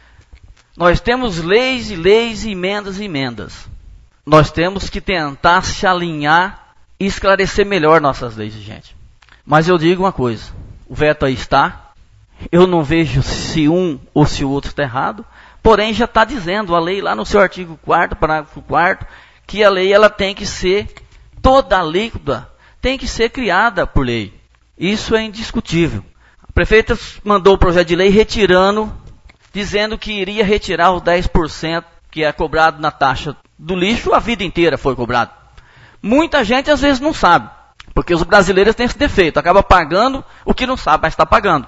Nós temos leis e leis, emendas e emendas. Nós temos que tentar se alinhar e esclarecer melhor nossas leis, gente. Mas eu digo uma coisa, o veto aí está, eu não vejo se um ou se o outro está errado, porém já está dizendo a lei lá no seu artigo quarto, parágrafo quarto, que a lei ela tem que ser, toda a alíquota tem que ser criada por lei. Isso é indiscutível. A prefeita mandou o projeto de lei retirando, dizendo que iria retirar os dez por cento que é cobrado na taxa do lixo, a vida inteira foi cobrado. Muita gente às vezes não sabe, porque os brasileiros têm esse defeito, acaba pagando o que não sabe, mas está pagando.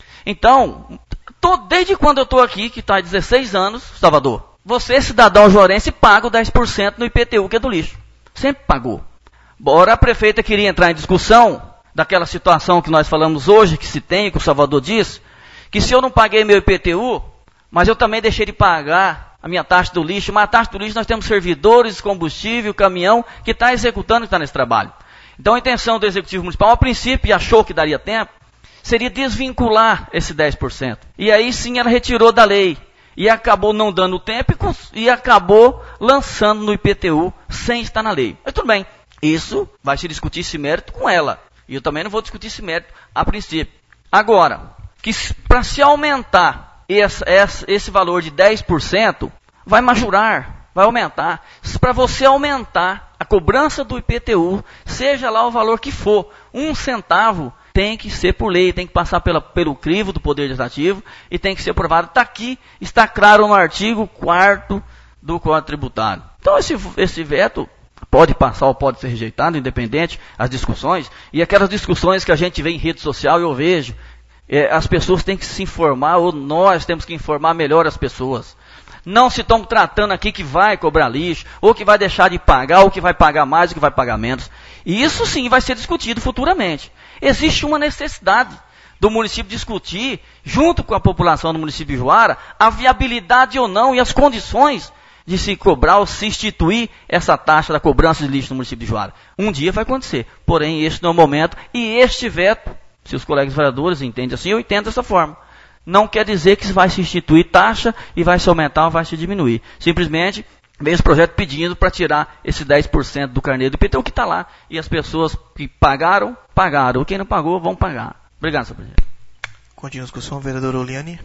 Então, tô, desde quando eu estou aqui, que está há dezesseis anos, Salvador, você, cidadão juarense, paga o dez por cento no I P T U, que é do lixo. Sempre pagou. Ora, a prefeita queria entrar em discussão daquela situação que nós falamos hoje, que se tem, que o Salvador diz, que se eu não paguei meu I P T U, mas eu também deixei de pagar a minha taxa do lixo, mas a taxa do lixo nós temos servidores, combustível, caminhão, que está executando e está nesse trabalho. Então a intenção do Executivo Municipal, a princípio, e achou que daria tempo, seria desvincular esse dez por cento. E aí sim ela retirou da lei. E acabou não dando tempo e, e acabou lançando no I P T U sem estar na lei. Mas tudo bem, isso vai se discutir esse mérito com ela. E eu também não vou discutir esse mérito a princípio. Agora, que para se aumentar esse, esse, esse valor de dez por cento, vai majorar, vai aumentar. Para você aumentar a cobrança do I P T U, seja lá o valor que for, um centavo, tem que ser por lei, tem que passar pela, pelo crivo do Poder Legislativo e tem que ser aprovado. Está aqui, está claro no artigo quarto do Código Tributário. Então esse, esse veto pode passar ou pode ser rejeitado, independente das discussões. E aquelas discussões que a gente vê em rede social, eu vejo, é, as pessoas têm que se informar, ou nós temos que informar melhor as pessoas. Não se estão tratando aqui que vai cobrar lixo, ou que vai deixar de pagar, ou que vai pagar mais, ou que vai pagar menos. E isso sim vai ser discutido futuramente. Existe uma necessidade do município discutir, junto com a população do município de Juara, a viabilidade ou não e as condições de se cobrar ou se instituir essa taxa da cobrança de lixo no município de Juara. Um dia vai acontecer, porém este não é o momento, e este veto, se os colegas vereadores entendem assim, eu entendo dessa forma. Não quer dizer que vai se instituir taxa e vai se aumentar ou vai se diminuir. Simplesmente vem esse projeto pedindo para tirar esse dez por cento do carnê do I P T U que está lá. E as pessoas que pagaram, pagaram. Quem não pagou, vão pagar. Obrigado, senhor presidente. Continua a discussão, vereadora Oliane.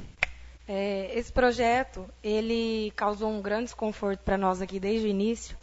É, esse projeto, ele causou um grande desconforto para nós aqui desde o início.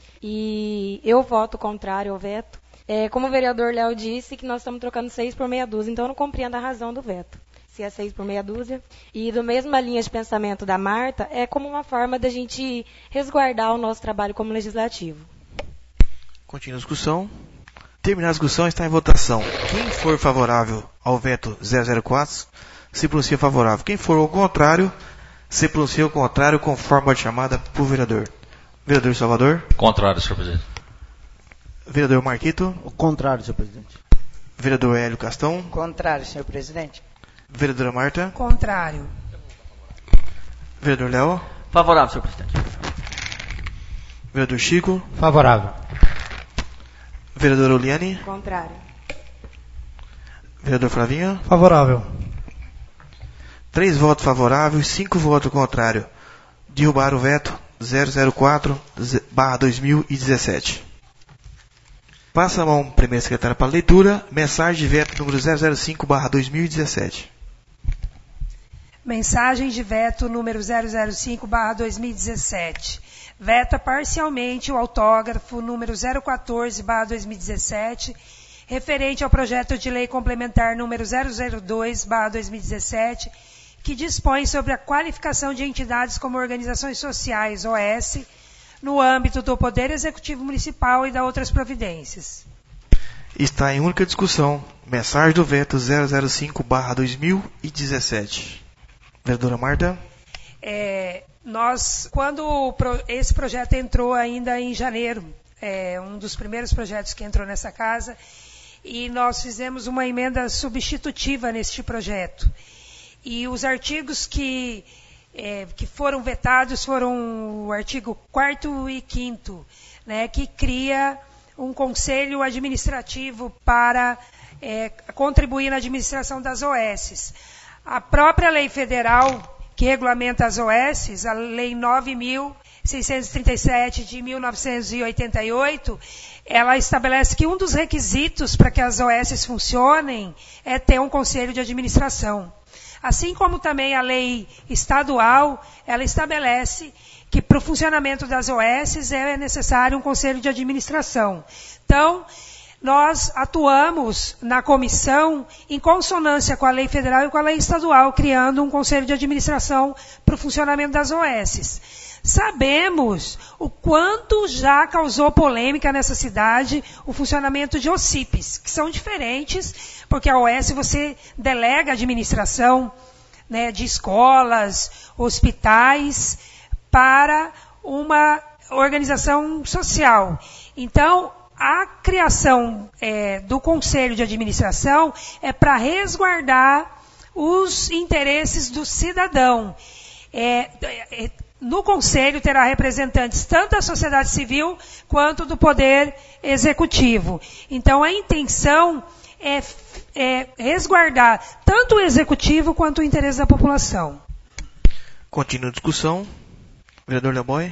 E eu voto contrário ao veto. É, como o vereador Léo disse, que nós estamos trocando seis por meia dúzia, então eu não compreendo a razão do veto. se é seis por meia dúzia. E do mesma linha de pensamento da Marta, é como uma forma da gente resguardar o nosso trabalho como legislativo. Continua a discussão. Terminada a discussão, está em votação. Quem for favorável ao veto zero zero quatro, se pronuncia favorável. Quem for ao contrário, se pronuncia ao contrário, conforme a chamada por vereador. Vereador Salvador. Contrário, senhor presidente. Vereador Marquito. O contrário, senhor presidente. Vereador Hélio Castão. Contrário, senhor presidente. Vereadora Marta. Contrário. Vereador Léo. Favorável, senhor presidente. Vereador Chico. Favorável. Vereadora Oliane. Contrário. Vereador Flavinho. Favorável. Três votos favoráveis, cinco votos contrários. Derrubar o veto zero zero quatro barra dois mil e dezessete. Passa a mão, primeiro secretário, para a leitura. Mensagem de veto número zero zero cinco barra dois mil e dezessete. Mensagem de veto número zero zero cinco barra dois mil e dezessete. Veta parcialmente o autógrafo número zero um quatro barra dois mil e dezessete, referente ao projeto de lei complementar número zero zero dois barra dois mil e dezessete, que dispõe sobre a qualificação de entidades como organizações sociais, O S, no âmbito do Poder Executivo Municipal e da outras providências. Está em única discussão. Mensagem do veto zero zero cinco barra dois mil e dezessete. Vereadora Marta. É, nós, quando o pro, esse projeto entrou ainda em janeiro, é um dos primeiros projetos que entrou nessa casa, e nós fizemos uma emenda substitutiva neste projeto. E os artigos que, é, que foram vetados foram o artigo quarto e quinto, né, que cria um conselho administrativo para é, contribuir na administração das O S. A própria lei federal que regulamenta as O S, a Lei nove mil seiscentos e trinta e sete de mil novecentos e oitenta e oito, ela estabelece que um dos requisitos para que as O S funcionem é ter um conselho de administração. Assim como também a lei estadual, ela estabelece que para o funcionamento das O S é necessário um conselho de administração. Então, nós atuamos na comissão em consonância com a lei federal e com a lei estadual, criando um conselho de administração para o funcionamento das O S. Sabemos o quanto já causou polêmica nessa cidade o funcionamento de O C I Ps, que são diferentes, porque a O S você delega a administração, né, de escolas, hospitais, para uma organização social. Então, a criação é, do Conselho de Administração é para resguardar os interesses do cidadão. É, é, no Conselho terá representantes tanto da sociedade civil quanto do Poder Executivo. Então, a intenção é, é resguardar tanto o Executivo quanto o interesse da população. Continua a discussão. Vereador Lemoy.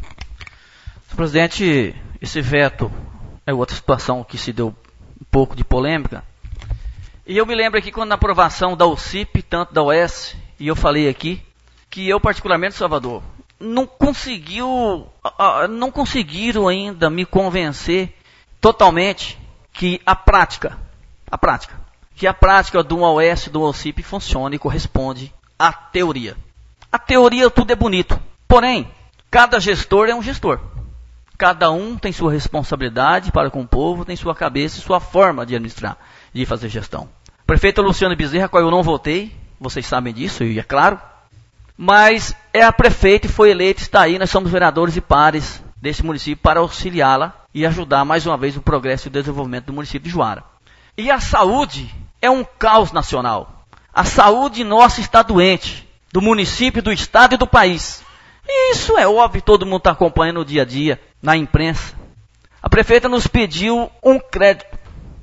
Senhor presidente, esse veto é outra situação que se deu um pouco de polêmica. E eu me lembro aqui quando na aprovação da O C I P, tanto da O S, e eu falei aqui, que eu particularmente, Salvador, não conseguiu, não conseguiram ainda me convencer totalmente que a prática, a prática, que a prática do O S e do O C I P funciona e corresponde à teoria. A teoria tudo é bonito, porém, cada gestor é um gestor. Cada um tem sua responsabilidade para com o povo, tem sua cabeça e sua forma de administrar, de fazer gestão. Prefeito Luciano Bezerra, qual eu não votei, vocês sabem disso, e é claro, mas é a prefeita e foi eleita, está aí, nós somos vereadores e pares desse município para auxiliá-la e ajudar mais uma vez o progresso e o desenvolvimento do município de Juara. E a saúde é um caos nacional. A saúde nossa está doente, do município, do estado e do país. E isso é óbvio, todo mundo está acompanhando no dia a dia, na imprensa. A prefeita nos pediu um crédito,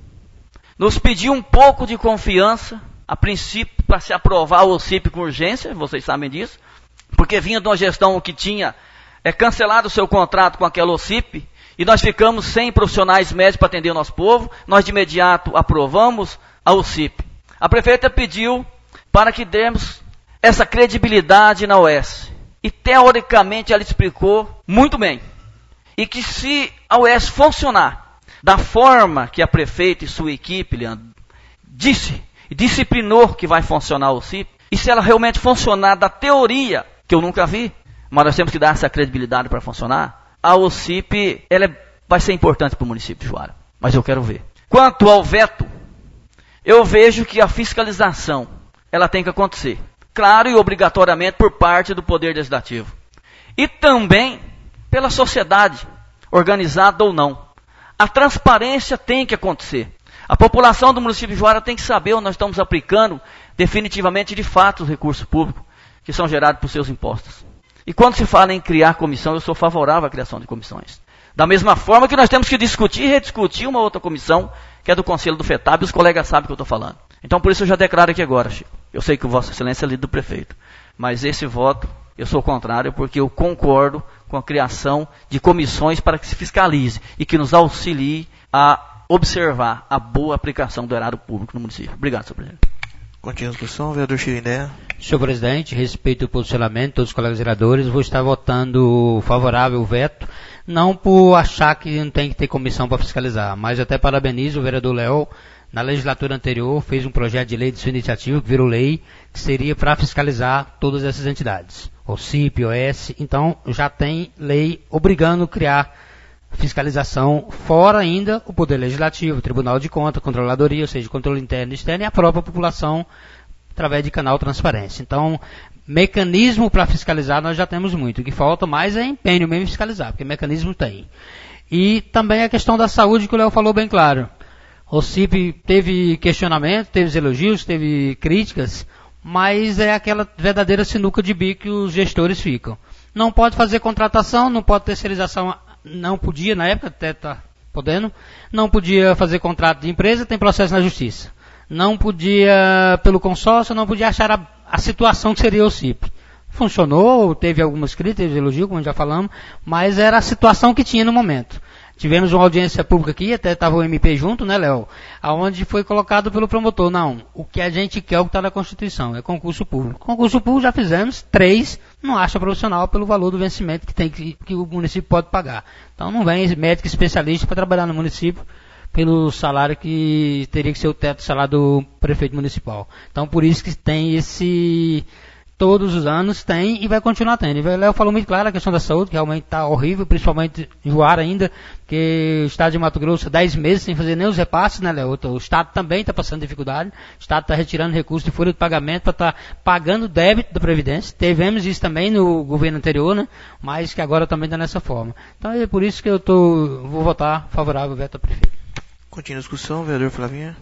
nos pediu um pouco de confiança, a princípio, para se aprovar o O C I P com urgência, vocês sabem disso, porque vinha de uma gestão que tinha é, cancelado o seu contrato com aquela O C I P, e nós ficamos sem profissionais médicos para atender o nosso povo, nós de imediato aprovamos a O C I P. A prefeita pediu para que demos essa credibilidade na O S. E teoricamente ela explicou muito bem. E que se a O S funcionar da forma que a prefeita e sua equipe, Leandro, disse, disciplinou que vai funcionar o C I P, e se ela realmente funcionar da teoria, que eu nunca vi, mas nós temos que dar essa credibilidade para funcionar, a O C I P ela é, vai ser importante para o município de Juara. Mas eu quero ver. Quanto ao veto, eu vejo que a fiscalização ela tem que acontecer. Claro e obrigatoriamente por parte do Poder Legislativo. E também pela sociedade, organizada ou não. A transparência tem que acontecer. A população do município de Juara tem que saber onde nós estamos aplicando definitivamente, de fato, os recursos públicos que são gerados por seus impostos. E quando se fala em criar comissão, eu sou favorável à criação de comissões. Da mesma forma que nós temos que discutir e rediscutir uma outra comissão, que é do Conselho do FETAB, e os colegas sabem o que eu estou falando. Então, por isso eu já declaro aqui agora, Chico. Eu sei que Vossa Excelência é líder do prefeito, mas esse voto eu sou contrário, porque eu concordo com a criação de comissões para que se fiscalize e que nos auxilie a observar a boa aplicação do erário público no município. Obrigado, senhor presidente. Continua a discussão, vereador Chirindé. Senhor presidente, respeito o posicionamento de todos os colegas vereadores, vou estar votando favorável ao veto, não por achar que não tem que ter comissão para fiscalizar, mas até parabenizo o vereador Léo. Na legislatura anterior, fez um projeto de lei de sua iniciativa, que virou lei, que seria para fiscalizar todas essas entidades. O C I P, O S, então já tem lei obrigando a criar fiscalização, fora ainda o Poder Legislativo, o Tribunal de Contas, Controladoria, ou seja, controle interno e externo, e a própria população, através de canal Transparência. Então, mecanismo para fiscalizar nós já temos muito. O que falta mais é empenho mesmo em fiscalizar, porque mecanismo tem. E também a questão da saúde, que o Léo falou bem claro. O C I P teve questionamento, teve elogios, teve críticas, mas é aquela verdadeira sinuca de bico que os gestores ficam. Não pode fazer contratação, não pode terceirização, não podia, na época até está podendo, não podia fazer contrato de empresa, tem processo na justiça. Não podia, pelo consórcio, não podia achar a, a situação que seria o C I P. Funcionou, teve algumas críticas, elogios, como já falamos, mas era a situação que tinha no momento. Tivemos uma audiência pública aqui, até estava o M P junto, né, Léo? Aonde foi colocado pelo promotor. Não, o que a gente quer é o que está na Constituição, é concurso público. Concurso público já fizemos, três, não acha profissional pelo valor do vencimento que, tem, que, que o município pode pagar. Então não vem médico especialista para trabalhar no município pelo salário que teria que ser o teto do salário do prefeito municipal. Então por isso que tem esse... Todos os anos tem e vai continuar tendo. O Léo falou muito claro a questão da saúde, que realmente está horrível, principalmente em Juara ainda, porque o estado de Mato Grosso, dez meses sem fazer nem os repasses, né, Léo? O estado também está passando dificuldade, o estado está retirando recursos de folha de pagamento para estar tá pagando o débito da Previdência. Tivemos isso também no governo anterior, né? Mas que agora também está nessa forma. Então é por isso que eu tô, vou votar favorável ao veto ao prefeito. Continua a discussão, vereador Flavinha.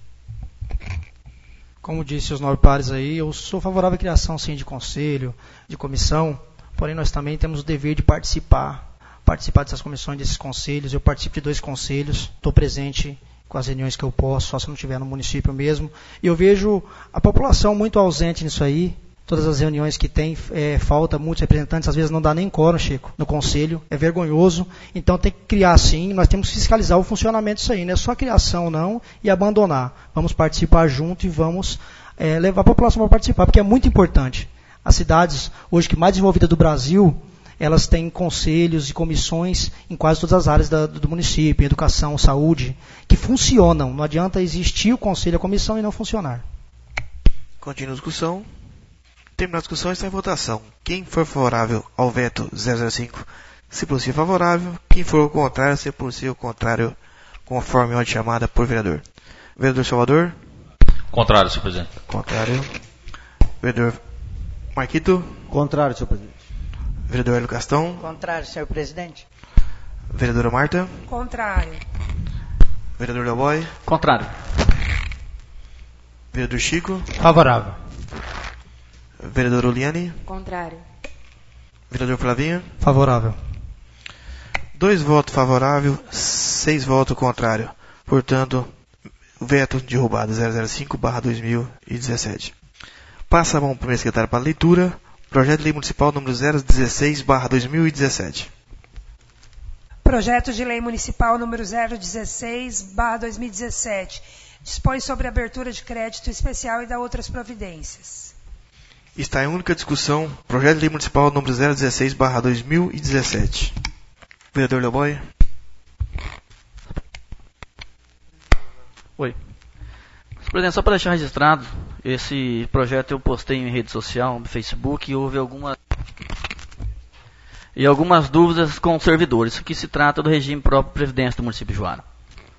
Como disse os nove pares aí, eu sou favorável à criação sim de conselho, de comissão, porém nós também temos o dever de participar, participar dessas comissões, desses conselhos. Eu participo de dois conselhos, estou presente com as reuniões que eu posso, só se não estiver no município mesmo. E eu vejo a população muito ausente nisso aí. Todas as reuniões que tem, é, falta muitos representantes, às vezes não dá nem quórum, Chico, no conselho, é vergonhoso. Então tem que criar sim, nós temos que fiscalizar o funcionamento disso aí, não é só criação não e abandonar. Vamos participar junto e vamos é, levar a população para participar, porque é muito importante. As cidades, hoje que mais desenvolvidas do Brasil, elas têm conselhos e comissões em quase todas as áreas da, do município, educação, saúde, que funcionam. Não adianta existir o conselho e a comissão e não funcionar. Continua a discussão. Terminar a discussão, está em votação. Quem for favorável ao veto zero zero cinco, se pronuncia favorável. Quem for o contrário, se pronuncia o contrário, conforme a ordem chamada por vereador. Vereador Salvador? Contrário, senhor presidente. Contrário. Vereador Marquito? Contrário, senhor presidente. Vereador Hélio Castão? Contrário, senhor presidente. Vereadora Marta? Contrário. Vereador Delboy? Contrário. Vereador Chico? Favorável. Vereador Oliane? Contrário. Vereador Flavinho? Favorável. Dois votos favoráveis, seis votos contrários. Portanto, veto derrubado zero zero cinco barra dois mil e dezessete. Passa a mão para o secretário para leitura. Projeto de Lei Municipal número zero dezesseis barra dois mil e dezessete. Projeto de Lei Municipal número zero dezesseis barra dois mil e dezessete. Dispõe sobre abertura de crédito especial e dá outras providências. Está em única discussão, Projeto de Lei Municipal número zero dezesseis barra dois mil e dezessete. Vereador Leoboy. Oi. Presidente, só para deixar registrado, esse projeto eu postei em rede social, no Facebook, e houve alguma... e algumas dúvidas com os servidores, que se trata do regime próprio de previdência do município de Juara.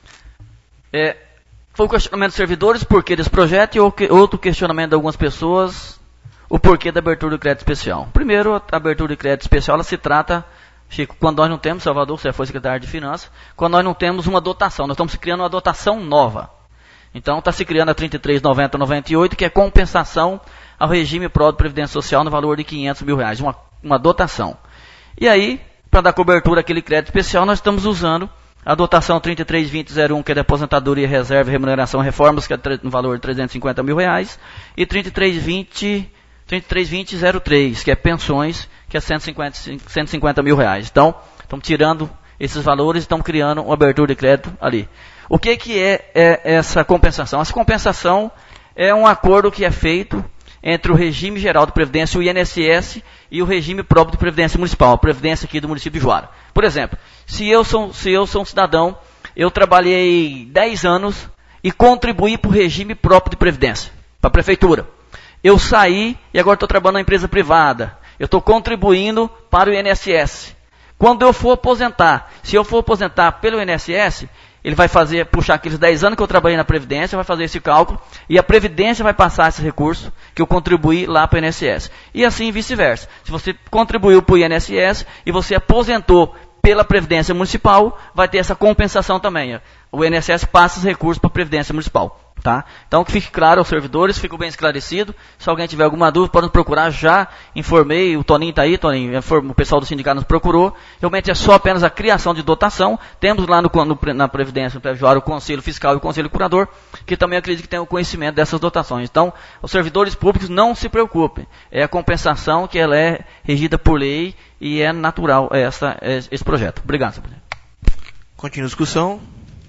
É, foi o questionamento dos servidores, por que desse projeto, e outro questionamento de algumas pessoas, o porquê da abertura do crédito especial. Primeiro, a abertura de crédito especial, ela se trata, Chico, quando nós não temos, Salvador, você foi secretário de Finanças, quando nós não temos uma dotação, nós estamos criando uma dotação nova. Então, está se criando a trinta e três, noventa, noventa e oito, que é compensação ao regime próprio de previdência social no valor de quinhentos mil reais, uma, uma dotação. E aí, para dar cobertura àquele crédito especial, nós estamos usando a dotação trinta e três, vinte, zero um, que é de aposentadoria, reserva, remuneração e reformas, que é no valor de trezentos e cinquenta mil reais, e trinta e três, vinte, zero três, que é pensões, que é cento e cinquenta mil reais. Então, estamos tirando esses valores e estamos criando uma abertura de crédito ali. O que, que é, é essa compensação? Essa compensação é um acordo que é feito entre o regime geral de previdência, o I N S S, e o regime próprio de previdência municipal, a previdência aqui do município de Juara. Por exemplo, se eu sou, se eu sou um cidadão, eu trabalhei dez anos e contribuí para o regime próprio de previdência, para a prefeitura. Eu saí e agora estou trabalhando na empresa privada. Eu estou contribuindo para o I N S S. Quando eu for aposentar, se eu for aposentar pelo I N S S, ele vai fazer, puxar aqueles dez anos que eu trabalhei na Previdência, vai fazer esse cálculo, e a Previdência vai passar esse recurso que eu contribuí lá para o I N S S. E assim vice-versa. Se você contribuiu para o I N S S e você aposentou pela Previdência Municipal, vai ter essa compensação também. O I N S S passa os recursos para a Previdência Municipal. Tá? Então, que fique claro aos servidores, fico bem esclarecido. Se alguém tiver alguma dúvida, pode nos procurar. Já informei, o Toninho está aí, Toninho, o pessoal do sindicato nos procurou. Realmente é só apenas a criação de dotação. Temos lá no, no, na Previdência, no Previjuário, o Conselho Fiscal e o Conselho Curador, que também acredito que tem o conhecimento dessas dotações. Então, os servidores públicos não se preocupem. É a compensação que ela é regida por lei e é natural essa, esse projeto. Obrigado, senhor presidente. Continua a discussão.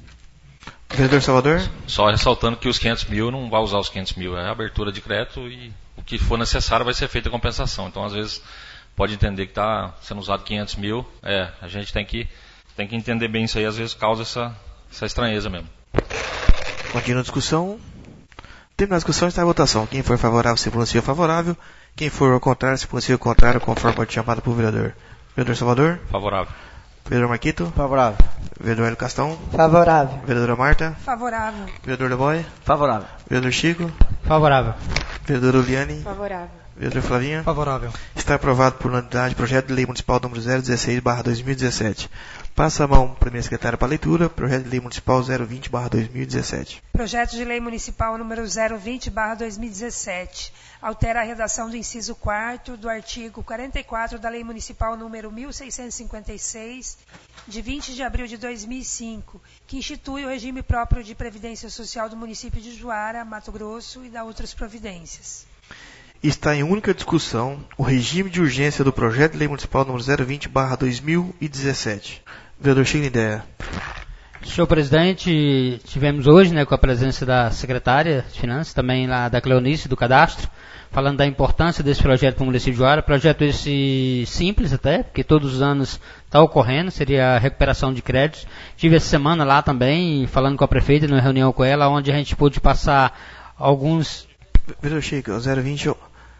Vereador Salvador? Só ressaltando que os quinhentos mil não vai usar os quinhentos mil, é a abertura de crédito e o que for necessário vai ser feita a compensação. Então, às vezes, pode entender que está sendo usado quinhentos mil, é, a gente tem que, tem que entender bem isso aí, às vezes causa essa, essa estranheza mesmo. Continua a discussão. Terminada a discussão, está a votação. Quem for favorável se pronuncia favorável, quem for ao contrário se pronuncia ao contrário, conforme a chamada por vereador. Vereador Salvador? Favorável. Vereador Marquito? Favorável. Vereador Hélio Castão? Favorável. Vereadora Marta? Favorável. Vereador Leboy? Favorável. Vereador Chico? Favorável. Vereadora Uliane? Favorável. Vereador Flavinha? Favorável. Está aprovado por unanimidade o projeto de lei municipal número zero dezesseis barra dois mil e dezessete. Passa a mão para a minha secretária para leitura, projeto de lei municipal zero vinte barra dois mil e dezessete. Projeto de lei municipal número zero vinte barra dois mil e dezessete. Altera a redação do inciso quarto do artigo quarenta e quatro da lei municipal número mil seiscentos e cinquenta e seis, de vinte de abril de dois mil e cinco, que institui o regime próprio de previdência social do município de Juara, Mato Grosso, e da outras providências. Está em única discussão o regime de urgência do projeto de lei municipal número zero vinte barra dois mil e dezessete. Vereador Chico Lindéia. Senhor presidente, tivemos hoje, né, com a presença da secretária de Finanças, também lá da Cleonice, do Cadastro, falando da importância desse projeto para o município de Juara. Projeto esse simples até, porque todos os anos está ocorrendo, seria a recuperação de créditos. Tive essa semana lá também, falando com a prefeita, numa reunião com ela, onde a gente pôde passar alguns... Vereador Chico, o zero vinte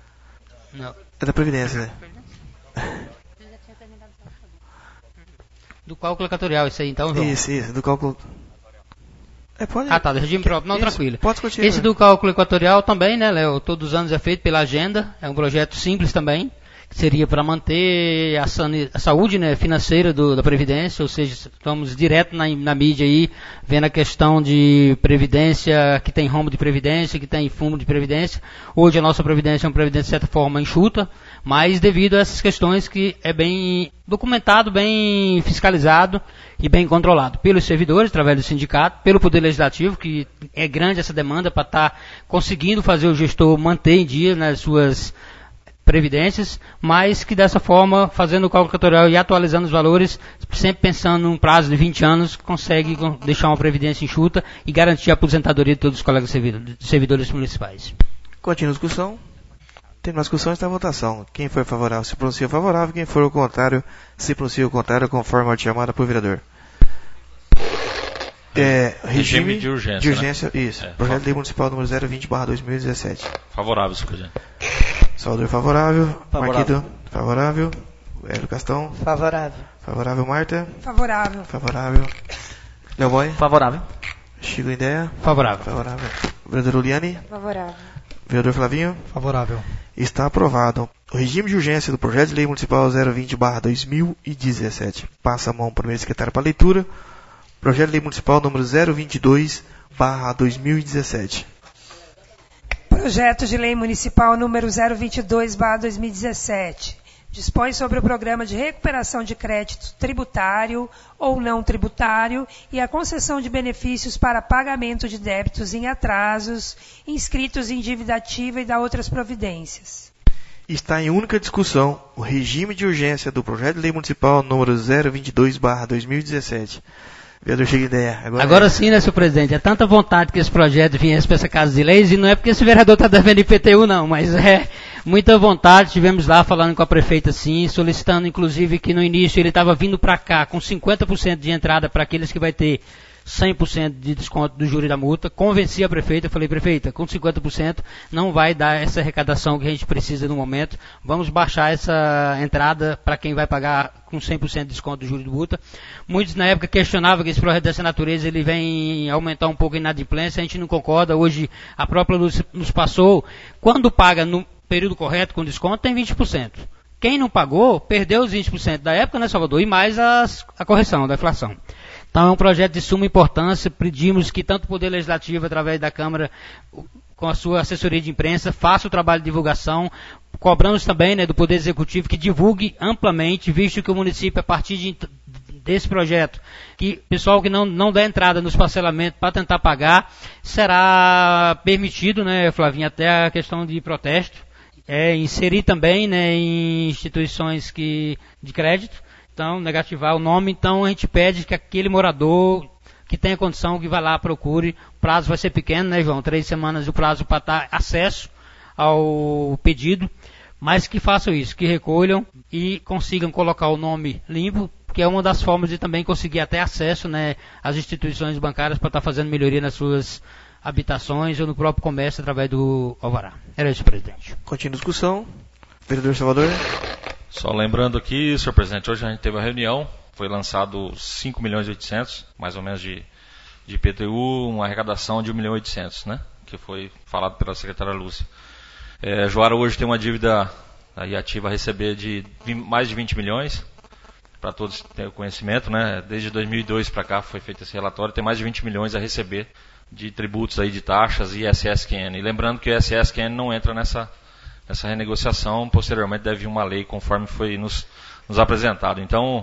Não. é da Previdência, né? Do cálculo equatorial, isso aí então, João? Isso, isso, do cálculo... É, pode... Ah, tá, do regime próprio, não, isso, tranquilo. Pode discutir. Esse do cálculo equatorial também, né, Léo, todos os anos é feito pela agenda, é um projeto simples também, que seria para manter a, sani- a saúde, né, financeira do, da Previdência, ou seja, estamos direto na, na mídia aí, vendo a questão de Previdência, que tem rombo de Previdência, que tem fundo de Previdência. Hoje a nossa Previdência é uma Previdência de certa forma enxuta, mas devido a essas questões que é bem documentado, bem fiscalizado e bem controlado pelos servidores, através do sindicato, pelo Poder Legislativo, que é grande essa demanda para estar tá conseguindo fazer o gestor manter em dia nas, né, suas previdências, mas que dessa forma, fazendo o cálculo equatorial e atualizando os valores, sempre pensando num prazo de vinte anos, consegue deixar uma previdência enxuta e garantir a aposentadoria de todos os colegas servidores municipais. Continua a discussão. Terminada a discussão, está a votação. Quem for favorável se pronuncia favorável, quem for o contrário se pronuncia o contrário, conforme a chamada por vereador. É, regime, regime de urgência. De urgência, né? isso. É, Projeto de Lei Municipal número zero vinte barra dois mil e dezessete. Favorável, senhor presidente. Salvador favorável. Favorável. Marquito favorável. Hélio Castão. Favorável. Favorável, Marta. Favorável. Favorável. Leoboy. Favorável. Chico Ideia. Favorável. Favorável. Vereador Uliane. Favorável. Vereador Flavinho. Favorável. Está aprovado. O regime de urgência do Projeto de Lei Municipal zero vinte barra dois mil e dezessete. Passa a mão para o primeiro secretário para leitura. Projeto de Lei Municipal número zero vinte e dois barra dois mil e dezessete. Projeto de Lei Municipal número zero vinte e dois barra dois mil e dezessete. Dispõe sobre o programa de recuperação de crédito tributário ou não tributário e a concessão de benefícios para pagamento de débitos em atrasos, inscritos em dívida ativa e da outras providências. Está em única discussão o regime de urgência do Projeto de Lei Municipal número zero vinte e dois barra dois mil e dezessete. Vereador Chico Ideia. Agora, Agora é. sim, né, senhor presidente? É tanta vontade que esse projeto viesse para essa Casa de Leis, e não é porque esse vereador está devendo I P T U, não, mas é muita vontade. Tivemos lá falando com a prefeita, sim, solicitando, inclusive, que no início ele estava vindo para cá com cinquenta por cento de entrada para aqueles que vai ter cem por cento de desconto do juro da multa. Convenci a prefeita, falei, prefeita, com cinquenta por cento não vai dar essa arrecadação que a gente precisa no momento. Vamos baixar essa entrada para quem vai pagar com cem por cento de desconto do juro de multa. Muitos na época questionavam que esse projeto dessa natureza ele vem aumentar um pouco a inadimplência. A gente não concorda. Hoje a própria Luz nos passou. Quando paga no período correto com desconto, tem vinte por cento. Quem não pagou, perdeu os vinte por cento da época, né, Salvador? E mais as, a correção da inflação. Então é um projeto de suma importância. Pedimos que tanto o Poder Legislativo, através da Câmara, com a sua assessoria de imprensa, faça o trabalho de divulgação. Cobramos também, né, do Poder Executivo que divulgue amplamente, visto que o município, a partir de, desse projeto, que pessoal que não, não dá entrada nos parcelamentos para tentar pagar, será permitido, né, Flavinha, até a questão de protesto, é, inserir também, né, em instituições que, de crédito. Então, negativar o nome. Então, a gente pede que aquele morador que tenha condição, que vá lá, procure. O prazo vai ser pequeno, né, João? Três semanas o prazo para dar acesso ao pedido. Mas que façam isso, que recolham e consigam colocar o nome limpo, que é uma das formas de também conseguir até acesso, né, às instituições bancárias para estar fazendo melhoria nas suas habitações ou no próprio comércio através do alvará. Era isso, presidente. Continua a discussão. Vereador Salvador. Só lembrando aqui, senhor presidente, hoje a gente teve a reunião, foi lançado cinco milhões e oitocentos, mais ou menos de, de I P T U, uma arrecadação de um milhão e oitocentos, né? Que foi falado pela secretária Lúcia. É, Joara hoje tem uma dívida aí ativa a receber de mais de vinte milhões, para todos terem conhecimento, né? Desde dois mil e dois para cá foi feito esse relatório, tem mais de vinte milhões a receber de tributos aí, de taxas e I S S Q N. E lembrando que o I S S Q N não entra nessa... Essa renegociação, posteriormente, deve vir uma lei conforme foi nos, nos apresentado. Então,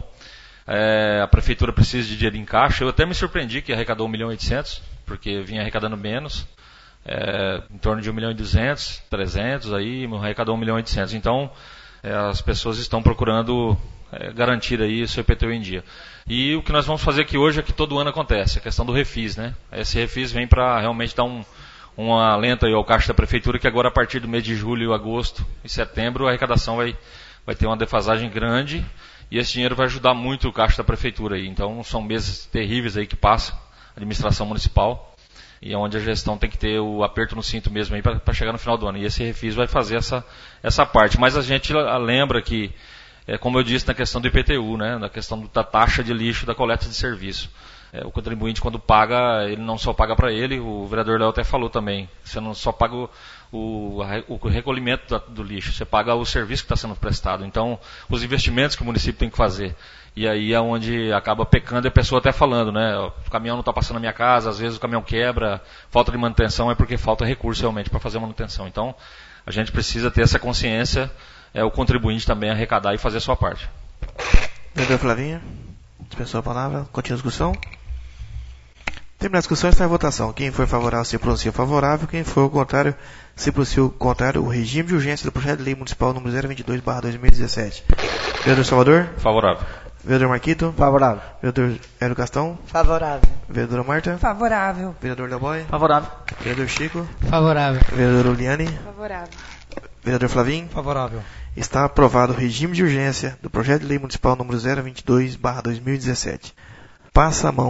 é, a prefeitura precisa de dinheiro em caixa. Eu até me surpreendi que arrecadou um milhão e oitocentos, porque vinha arrecadando menos, é, em torno de um milhão e duzentos, trezentos, aí arrecadou um milhão e oitocentos. Então, é, as pessoas estão procurando é, garantir aí o seu I P T U em dia. E o que nós vamos fazer aqui hoje é que todo ano acontece, a questão do refis, né? Esse refis vem para realmente dar um... um alento aí ao caixa da prefeitura, que agora a partir do mês de julho, agosto e setembro a arrecadação vai, vai ter uma defasagem grande e esse dinheiro vai ajudar muito o caixa da prefeitura aí. Então são meses terríveis aí que passa a administração municipal e é onde a gestão tem que ter o aperto no cinto mesmo aí para chegar no final do ano. E esse refis vai fazer essa, essa parte. Mas a gente lembra que, é, como eu disse na questão do I P T U, né, na questão da taxa de lixo da coleta de serviço. É, o contribuinte, quando paga, ele não só paga para ele, o vereador Léo até falou também, você não só paga o, o, o recolhimento da, do lixo, você paga o serviço que está sendo prestado. Então, os investimentos que o município tem que fazer. E aí é onde acaba pecando, e a pessoa até falando, né, o caminhão não está passando na minha casa, às vezes o caminhão quebra, falta de manutenção, é porque falta recurso realmente para fazer a manutenção. Então, a gente precisa ter essa consciência, é, o contribuinte também arrecadar e fazer a sua parte. Vereador Flavinho, dispensou a palavra, continua a discussão. Terminar a discussão, está em votação. Quem for favorável se pronuncia favorável. Quem for o contrário se pronuncia o contrário. O regime de urgência do projeto de lei municipal número zero vinte e dois barra dois mil e dezessete. Vereador Salvador. Favorável. Vereador Marquito. Favorável. Vereador Hélio Castão. Favorável. Vereadora Marta. Favorável. Vereador Leoboy. Favorável. Vereador Chico. Favorável. Vereador Uliane. Favorável. Vereador Flavinho. Favorável. Está aprovado o regime de urgência do projeto de lei municipal número zero vinte e dois barra dois mil e dezessete. Passa a mão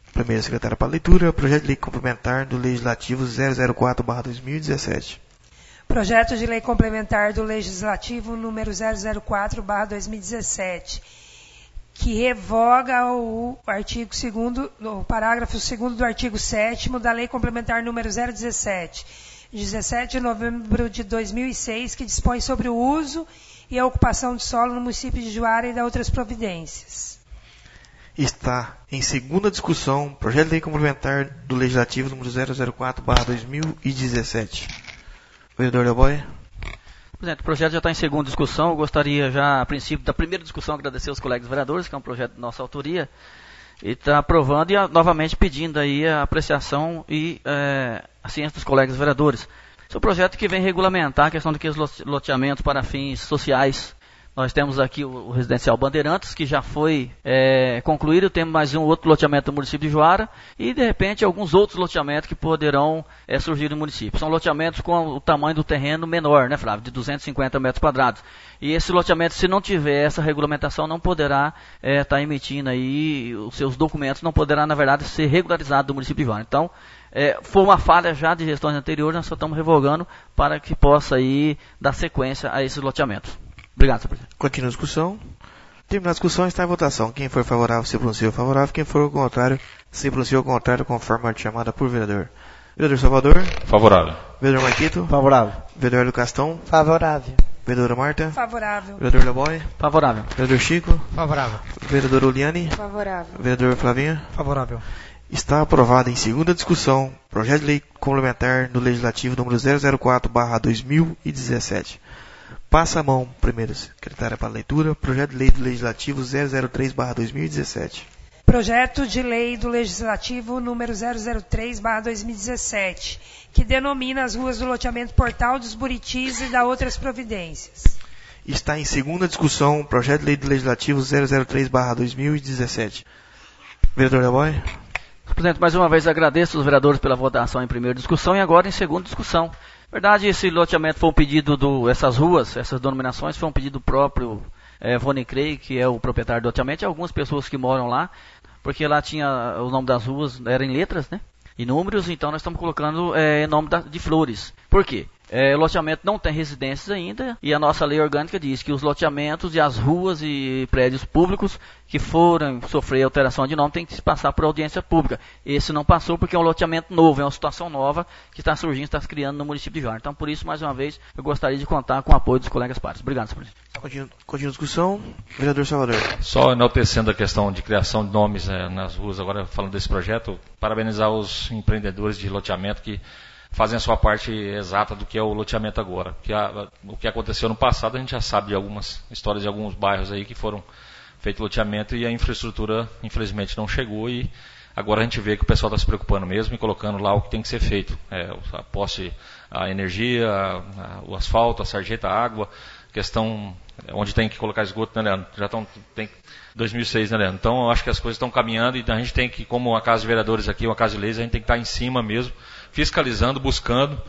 Primeira secretária para leitura, projeto de lei complementar do Legislativo zero zero quatro barra dois mil e dezessete. Projeto de lei complementar do Legislativo número zero zero quatro barra dois mil e dezessete, que revoga o artigo segundo, o parágrafo segundo do artigo sétimo da Lei Complementar número zero dezessete, dezessete de novembro de dois mil e seis, que dispõe sobre o uso e a ocupação de solo no município de Juara e da outras providências. Está em segunda discussão projeto de lei complementar do Legislativo número zero zero quatro barra dois mil e dezessete. Vereador Leoboy. Presidente, o projeto já está em segunda discussão. Eu gostaria já, a princípio da primeira discussão, agradecer aos colegas vereadores, que é um projeto de nossa autoria, e está aprovando e a, novamente pedindo aí a apreciação e é, a ciência dos colegas vereadores. Esse é um projeto que vem regulamentar a questão daqueles loteamentos para fins sociais. Nós temos aqui o, o residencial Bandeirantes, que já foi é, concluído. Temos mais um outro loteamento do município de Juara e, de repente, alguns outros loteamentos que poderão é, surgir no município. São loteamentos com o tamanho do terreno menor, né, Flávio? De duzentos e cinquenta metros quadrados. E esse loteamento, se não tiver essa regulamentação, não poderá estar é, tá emitindo aí os seus documentos, não poderá, na verdade, ser regularizado do município de Juara. Então, é, foi uma falha já de gestões anteriores, nós só estamos revogando para que possa aí dar sequência a esses loteamentos. Obrigado, senhor presidente. Continua a discussão. Terminada a discussão, está em votação. Quem for favorável, se pronuncia favorável. Quem for o contrário, se pronuncia o contrário, conforme a chamada por vereador. Vereador Salvador. Favorável. Vereador Marquito. Favorável. Vereador Hélio Castão. Favorável. Vereadora Marta. Favorável. Vereador Leoboy. Favorável. Vereador Chico. Favorável. Vereador Uliane. Favorável. Vereador Flavinha. Favorável. Está aprovado em segunda discussão projeto de lei complementar do Legislativo número zero zero quatro barra dois mil e dezessete. Passa a mão, primeira secretária para leitura, projeto de lei do Legislativo zero zero três barra dois mil e dezessete. Projeto de lei do Legislativo número zero zero três barra dois mil e dezessete, que denomina as ruas do loteamento Portal dos Buritis e da outras providências. Está em segunda discussão projeto de lei do Legislativo zero zero três barra dois mil e dezessete. Vereador Leoboy. Presidente, mais uma vez agradeço os vereadores pela votação em primeira discussão e agora em segunda discussão. Na verdade, esse loteamento foi um pedido do, essas ruas, essas denominações, foi um pedido próprio é, Vone Crey, que é o proprietário do loteamento, e algumas pessoas que moram lá, porque lá tinha o nome das ruas, era em letras, né? E números, então nós estamos colocando é, nome da, de flores. Por quê? É, o loteamento não tem residências ainda e a nossa lei orgânica diz que os loteamentos e as ruas e prédios públicos que forem sofrer alteração de nome tem que passar por audiência pública. Esse não passou porque é um loteamento novo, é uma situação nova que está surgindo, está se criando no município de Juara. Então, por isso, mais uma vez, eu gostaria de contar com o apoio dos colegas pares. Obrigado, senhor presidente. Continua, continua a discussão. Vereador Salvador. Só enaltecendo a questão de criação de nomes é, nas ruas, agora falando desse projeto, parabenizar os empreendedores de loteamento que fazem a sua parte exata do que é o loteamento agora. Porque a, o que aconteceu no passado, a gente já sabe de algumas histórias de alguns bairros aí que foram feitos loteamento e a infraestrutura, infelizmente, não chegou e agora a gente vê que o pessoal está se preocupando mesmo e colocando lá o que tem que ser feito. É, a posse, a energia, a, a, o asfalto, a sarjeta, a água, questão onde tem que colocar esgoto, né, Leandro? Já estão, tem dois mil e seis, né, Leandro? Então, eu acho que as coisas estão caminhando e a gente tem que, como a Casa de Vereadores aqui, uma Casa de Leis, a gente tem que estar em cima mesmo, fiscalizando, buscando,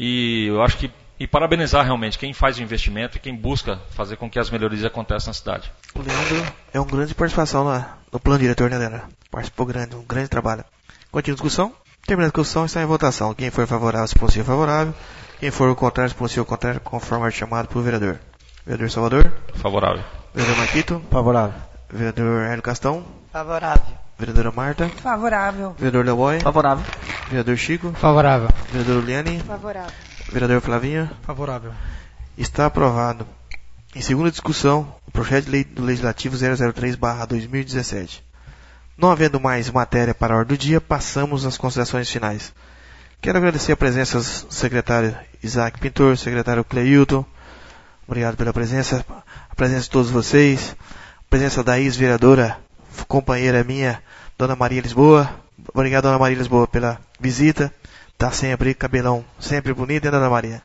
e eu acho que, e parabenizar realmente quem faz o investimento e quem busca fazer com que as melhorias aconteçam na cidade. O Leandro é uma grande participação na, no plano diretor, né, Leandro? Participou grande, um grande trabalho. Continua a discussão. Terminada a discussão, está em votação. Quem for favorável, se pronuncia favorável. Quem for o contrário, se pronuncia o contrário, conforme chamado pelo vereador. Vereador Salvador. Favorável. Vereador Marquito. Favorável. Vereador Hélio Castão. Favorável. Vereadora Marta. Favorável. Vereador Leoboy. Favorável. Vereador Chico. Favorável. Vereador Uliane. Favorável. Vereador Flavinha. Favorável. Está aprovado. Em segunda discussão, o projeto de lei do Legislativo zero zero três barra dois mil e dezessete. Não havendo mais matéria para a ordem do dia, passamos às considerações finais. Quero agradecer a presença do secretário Isaac Pintor, secretário Cleilton. Obrigado pela presença, a presença de todos vocês, a presença da ex-vereadora, companheira minha, Dona Maria Lisboa. Obrigado, Dona Maria Lisboa, pela visita. Tá sempre, cabelão sempre bonito, né, Dona Maria?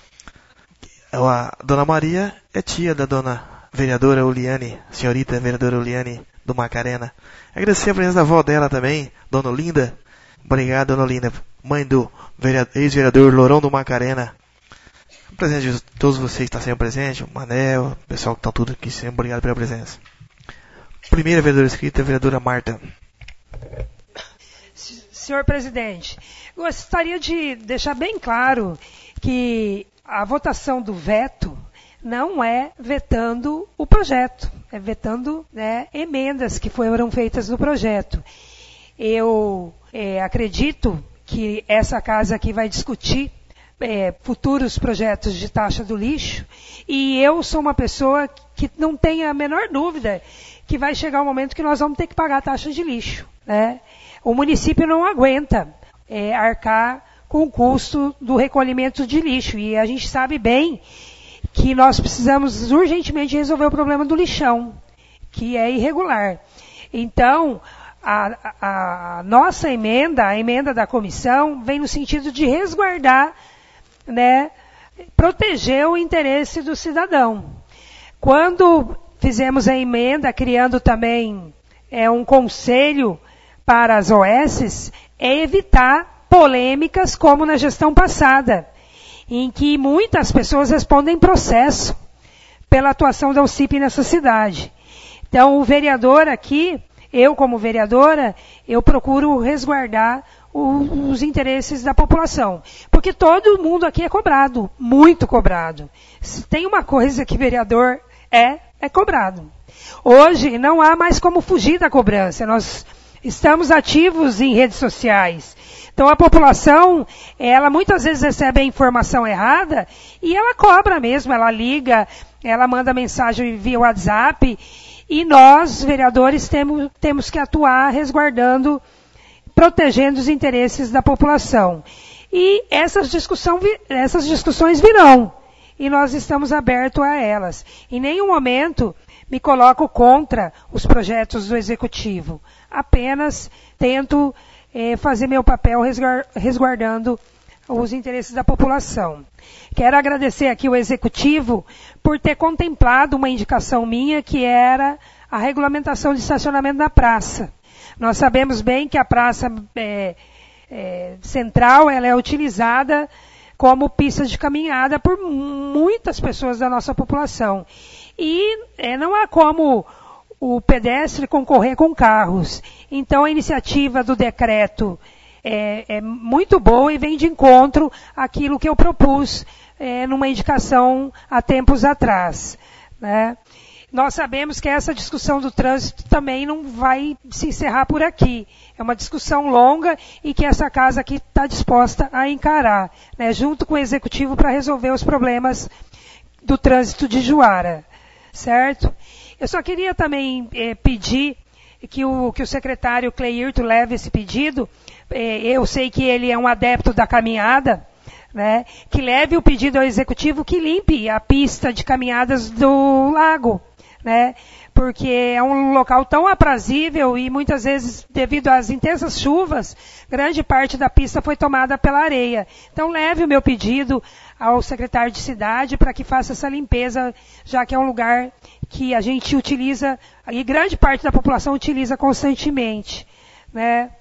A Dona Maria é tia da Dona Vereadora Uliane, senhorita Vereadora Uliane do Macarena. Agradecer a presença da avó dela também, Dona Olinda. Obrigado, Dona Olinda, mãe do ex-vereador Lourão do Macarena. A presença de todos vocês que estão sempre presentes, o Manel, o pessoal que estão tudo aqui sempre, obrigado pela presença. Primeira vereadora escrita, a vereadora Marta. senhor presidente, gostaria de deixar bem claro que a votação do veto não é vetando o projeto, é vetando, né, emendas que foram feitas no projeto. Eu é, acredito que essa casa aqui vai discutir é, futuros projetos de taxa do lixo, e eu sou uma pessoa que não tem a menor dúvida que vai chegar um momento que nós vamos ter que pagar a taxa de lixo, né? O município não aguenta é, arcar com o custo do recolhimento de lixo, e a gente sabe bem que nós precisamos urgentemente resolver o problema do lixão, que é irregular. Então, a, a, a nossa emenda, a emenda da comissão, vem no sentido de resguardar, né, proteger o interesse do cidadão. Quando fizemos a emenda, criando também é, um conselho para as O S, é evitar polêmicas como na gestão passada, em que muitas pessoas respondem processo pela atuação da U C I P nessa cidade. Então, o vereador aqui, eu como vereadora, eu procuro resguardar o, os interesses da população. Porque todo mundo aqui é cobrado, muito cobrado. Se tem uma coisa que vereador é, é cobrado. Hoje, não há mais como fugir da cobrança. Nós estamos ativos em redes sociais. Então a população, ela muitas vezes recebe a informação errada e ela cobra mesmo, ela liga, ela manda mensagem via WhatsApp, e nós, vereadores, temos, temos que atuar resguardando, protegendo os interesses da população. E essas, discussão, essas discussões virão, e nós estamos abertos a elas. Em nenhum momento me coloco contra os projetos do Executivo, apenas tento É, fazer meu papel resguardando os interesses da população. Quero agradecer aqui o Executivo por ter contemplado uma indicação minha, que era a regulamentação de estacionamento na praça. Nós sabemos bem que a praça é, é, central ela é utilizada como pista de caminhada por muitas pessoas da nossa população. E é, não há como o pedestre concorrer com carros. Então, a iniciativa do decreto é, é muito boa e vem de encontro àquilo que eu propus é, numa indicação há tempos atrás, né? Nós sabemos que essa discussão do trânsito também não vai se encerrar por aqui. É uma discussão longa e que essa casa aqui está disposta a encarar, né, junto com o Executivo, para resolver os problemas do trânsito de Juara, certo? Eu só queria também eh, pedir que o, que o secretário Cleirto leve esse pedido. Eh, eu sei que ele é um adepto da caminhada, né, que leve o pedido ao Executivo que limpe a pista de caminhadas do lago, né, porque é um local tão aprazível e muitas vezes, devido às intensas chuvas, grande parte da pista foi tomada pela areia. Então, leve o meu pedido ao secretário de cidade para que faça essa limpeza, já que é um lugar que a gente utiliza, e grande parte da população utiliza constantemente, né.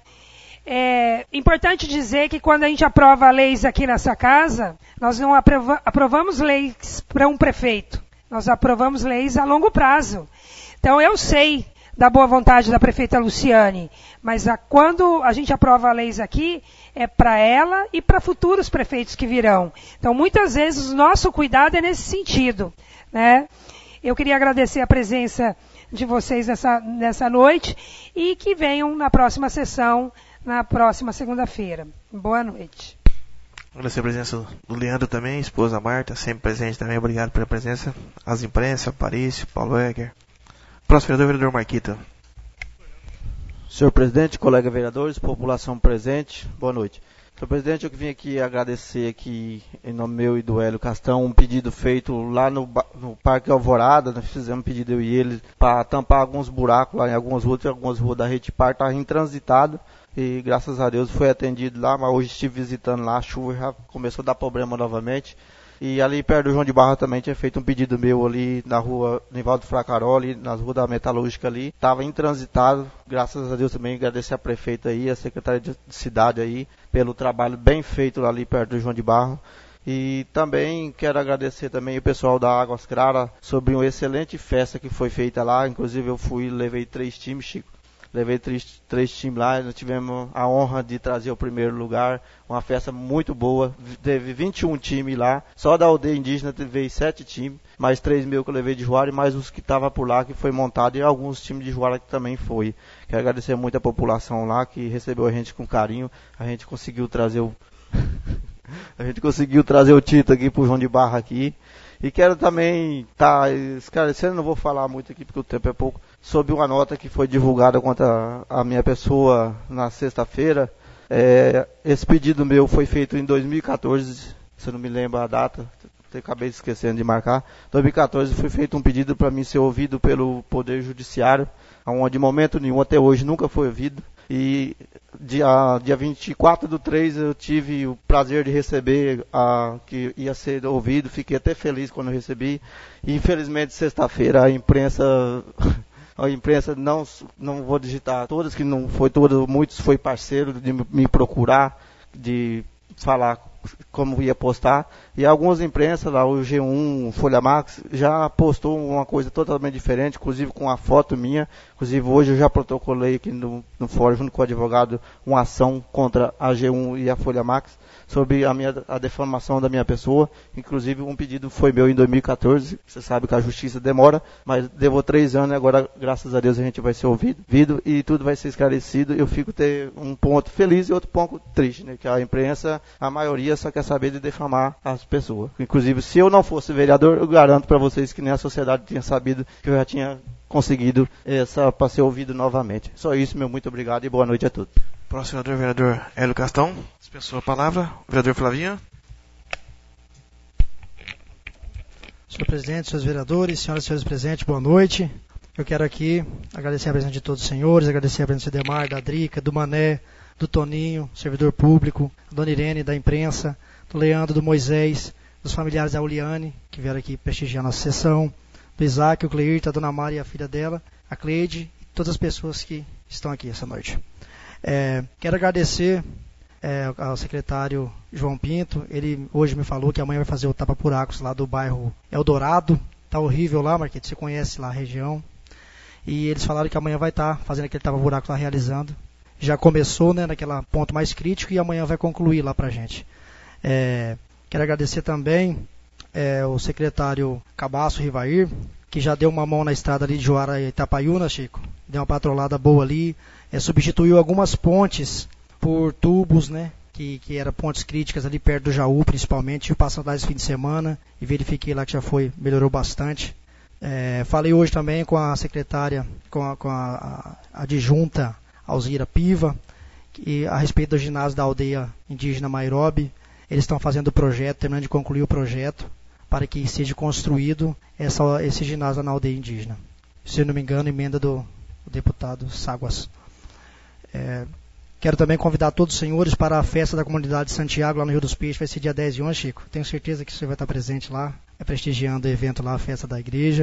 É importante dizer que quando a gente aprova leis aqui nessa casa, nós não aprova, aprovamos leis para um prefeito, nós aprovamos leis a longo prazo. Então eu sei da boa vontade da prefeita Luciane, mas a, quando a gente aprova leis aqui, é para ela e para futuros prefeitos que virão. Então muitas vezes o nosso cuidado é nesse sentido, né? Eu queria agradecer a presença de vocês nessa, nessa noite e que venham na próxima sessão, na próxima segunda-feira. Boa noite. Agradecer a presença do Leandro também, esposa Marta, sempre presente também. Obrigado pela presença. As imprensa, Aparício, Paulo Egger. Próximo vereador, vereador Marquito. Senhor presidente, colega vereadores, população presente, boa noite. Senhor presidente, eu vim aqui agradecer aqui, em nome meu e do Hélio Castão, um pedido feito lá no, no Parque Alvorada. Nós fizemos um pedido, eu e ele, para tampar alguns buracos lá em algumas ruas, algumas ruas da Rede Par, estava intransitado. E graças a Deus foi atendido lá, mas hoje estive visitando lá, a chuva já começou a dar problema novamente. E ali perto do João de Barra também tinha feito um pedido meu ali na rua Nivaldo Fracaroli, nas ruas da Metalúrgica ali. Estava intransitado, graças a Deus também agradecer a prefeita aí, a secretária de cidade aí, pelo trabalho bem feito ali perto do João de Barra. E também quero agradecer também o pessoal da Águas Claras sobre uma excelente festa que foi feita lá. Inclusive eu fui, levei três times, Chico. levei três, três times lá, nós tivemos a honra de trazer o primeiro lugar, uma festa muito boa, teve vinte e um times lá, só da aldeia indígena teve sete times, mais três mil que eu levei de Juara e mais os que estavam por lá que foi montado e alguns times de Juara que também foi. Quero agradecer muito a população lá que recebeu a gente com carinho, a gente conseguiu trazer o... A gente conseguiu trazer o título aqui pro João de Barra aqui. E quero também estar tá, esclarecendo, não vou falar muito aqui porque o tempo é pouco, sobre uma nota que foi divulgada contra a minha pessoa na sexta-feira. É, esse pedido meu foi feito em dois mil e quatorze, se eu não me lembro a data, acabei esquecendo de marcar. Em dois mil e quatorze foi feito um pedido para mim ser ouvido pelo Poder Judiciário, onde de momento nenhum até hoje nunca foi ouvido. E dia, dia vinte e quatro do três eu tive o prazer de receber a, que ia ser ouvido, fiquei até feliz quando eu recebi. E infelizmente sexta-feira a imprensa, a imprensa não, não vou digitar todas, que não foi todas, muitos foi parceiro de me procurar, de falar como ia postar, e algumas imprensas lá, o G um, o Folha Max, já postou uma coisa totalmente diferente, inclusive com a foto minha. Inclusive hoje eu já protocolei aqui no, no fórum, junto com o advogado, uma ação contra a G um e a Folha Max, sobre a, minha, a defamação da minha pessoa. Inclusive um pedido foi meu em dois mil e quatorze, você sabe que a justiça demora, mas levou três anos e agora, graças a Deus, a gente vai ser ouvido, ouvido e tudo vai ser esclarecido. Eu fico ter um ponto feliz e outro ponto triste, né, que a imprensa, a maioria só quer saber de defamar as pessoas. Inclusive, se eu não fosse vereador, eu garanto para vocês que nem a sociedade tinha sabido que eu já tinha conseguido essa para ser ouvido novamente. Só isso, meu muito obrigado e boa noite a todos. Próximo vereador, vereador Hélio Castão. Dispensou a palavra. Vereador Flavinho. Senhor presidente, senhores vereadores, senhoras e senhores presentes, boa noite. Eu quero aqui agradecer a presença de todos os senhores, agradecer a presença do Edemar, da Drica, do Mané, do Toninho, servidor público, da Dona Irene, da imprensa, do Leandro, do Moisés, dos familiares da Uliane, que vieram aqui prestigiar a nossa sessão, do Isaac, o Cleirta, a Dona Mari e a filha dela, a Cleide, e todas as pessoas que estão aqui essa noite. É, quero agradecer é, ao secretário João Pinto, ele hoje me falou que amanhã vai fazer o tapa-buracos lá do bairro Eldorado, tá horrível lá, Marquete, você conhece lá a região, e eles falaram que amanhã vai estar tá fazendo aquele tapa-buracos lá, realizando. Já começou, né, naquele ponto mais crítico e amanhã vai concluir lá pra gente. É, quero agradecer também é, o secretário Cabaço Rivair, que já deu uma mão na estrada ali de Juara e Itapaiúna, Chico. Deu uma patrolada boa ali, é, substituiu algumas pontes por tubos, né, que, que eram pontes críticas ali perto do Jaú, principalmente. Eu passei lá esse fim de semana e verifiquei lá que já foi, melhorou bastante. É, falei hoje também com a secretária, com a, com a, a adjunta Alzira Piva, que, a respeito do ginásio da aldeia indígena Mairobe. Eles estão fazendo o projeto, terminando de concluir o projeto, para que seja construído essa, esse ginásio na aldeia indígena. Se eu não me engano, emenda do, do deputado Ságuas. É, quero também convidar todos os senhores para a festa da comunidade de Santiago, lá no Rio dos Peixes, vai ser dia dez e onze, Chico. Tenho certeza que você vai estar presente lá, é prestigiando o evento lá, a festa da igreja.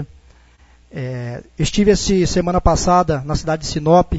É, eu estive essa semana passada na cidade de Sinop,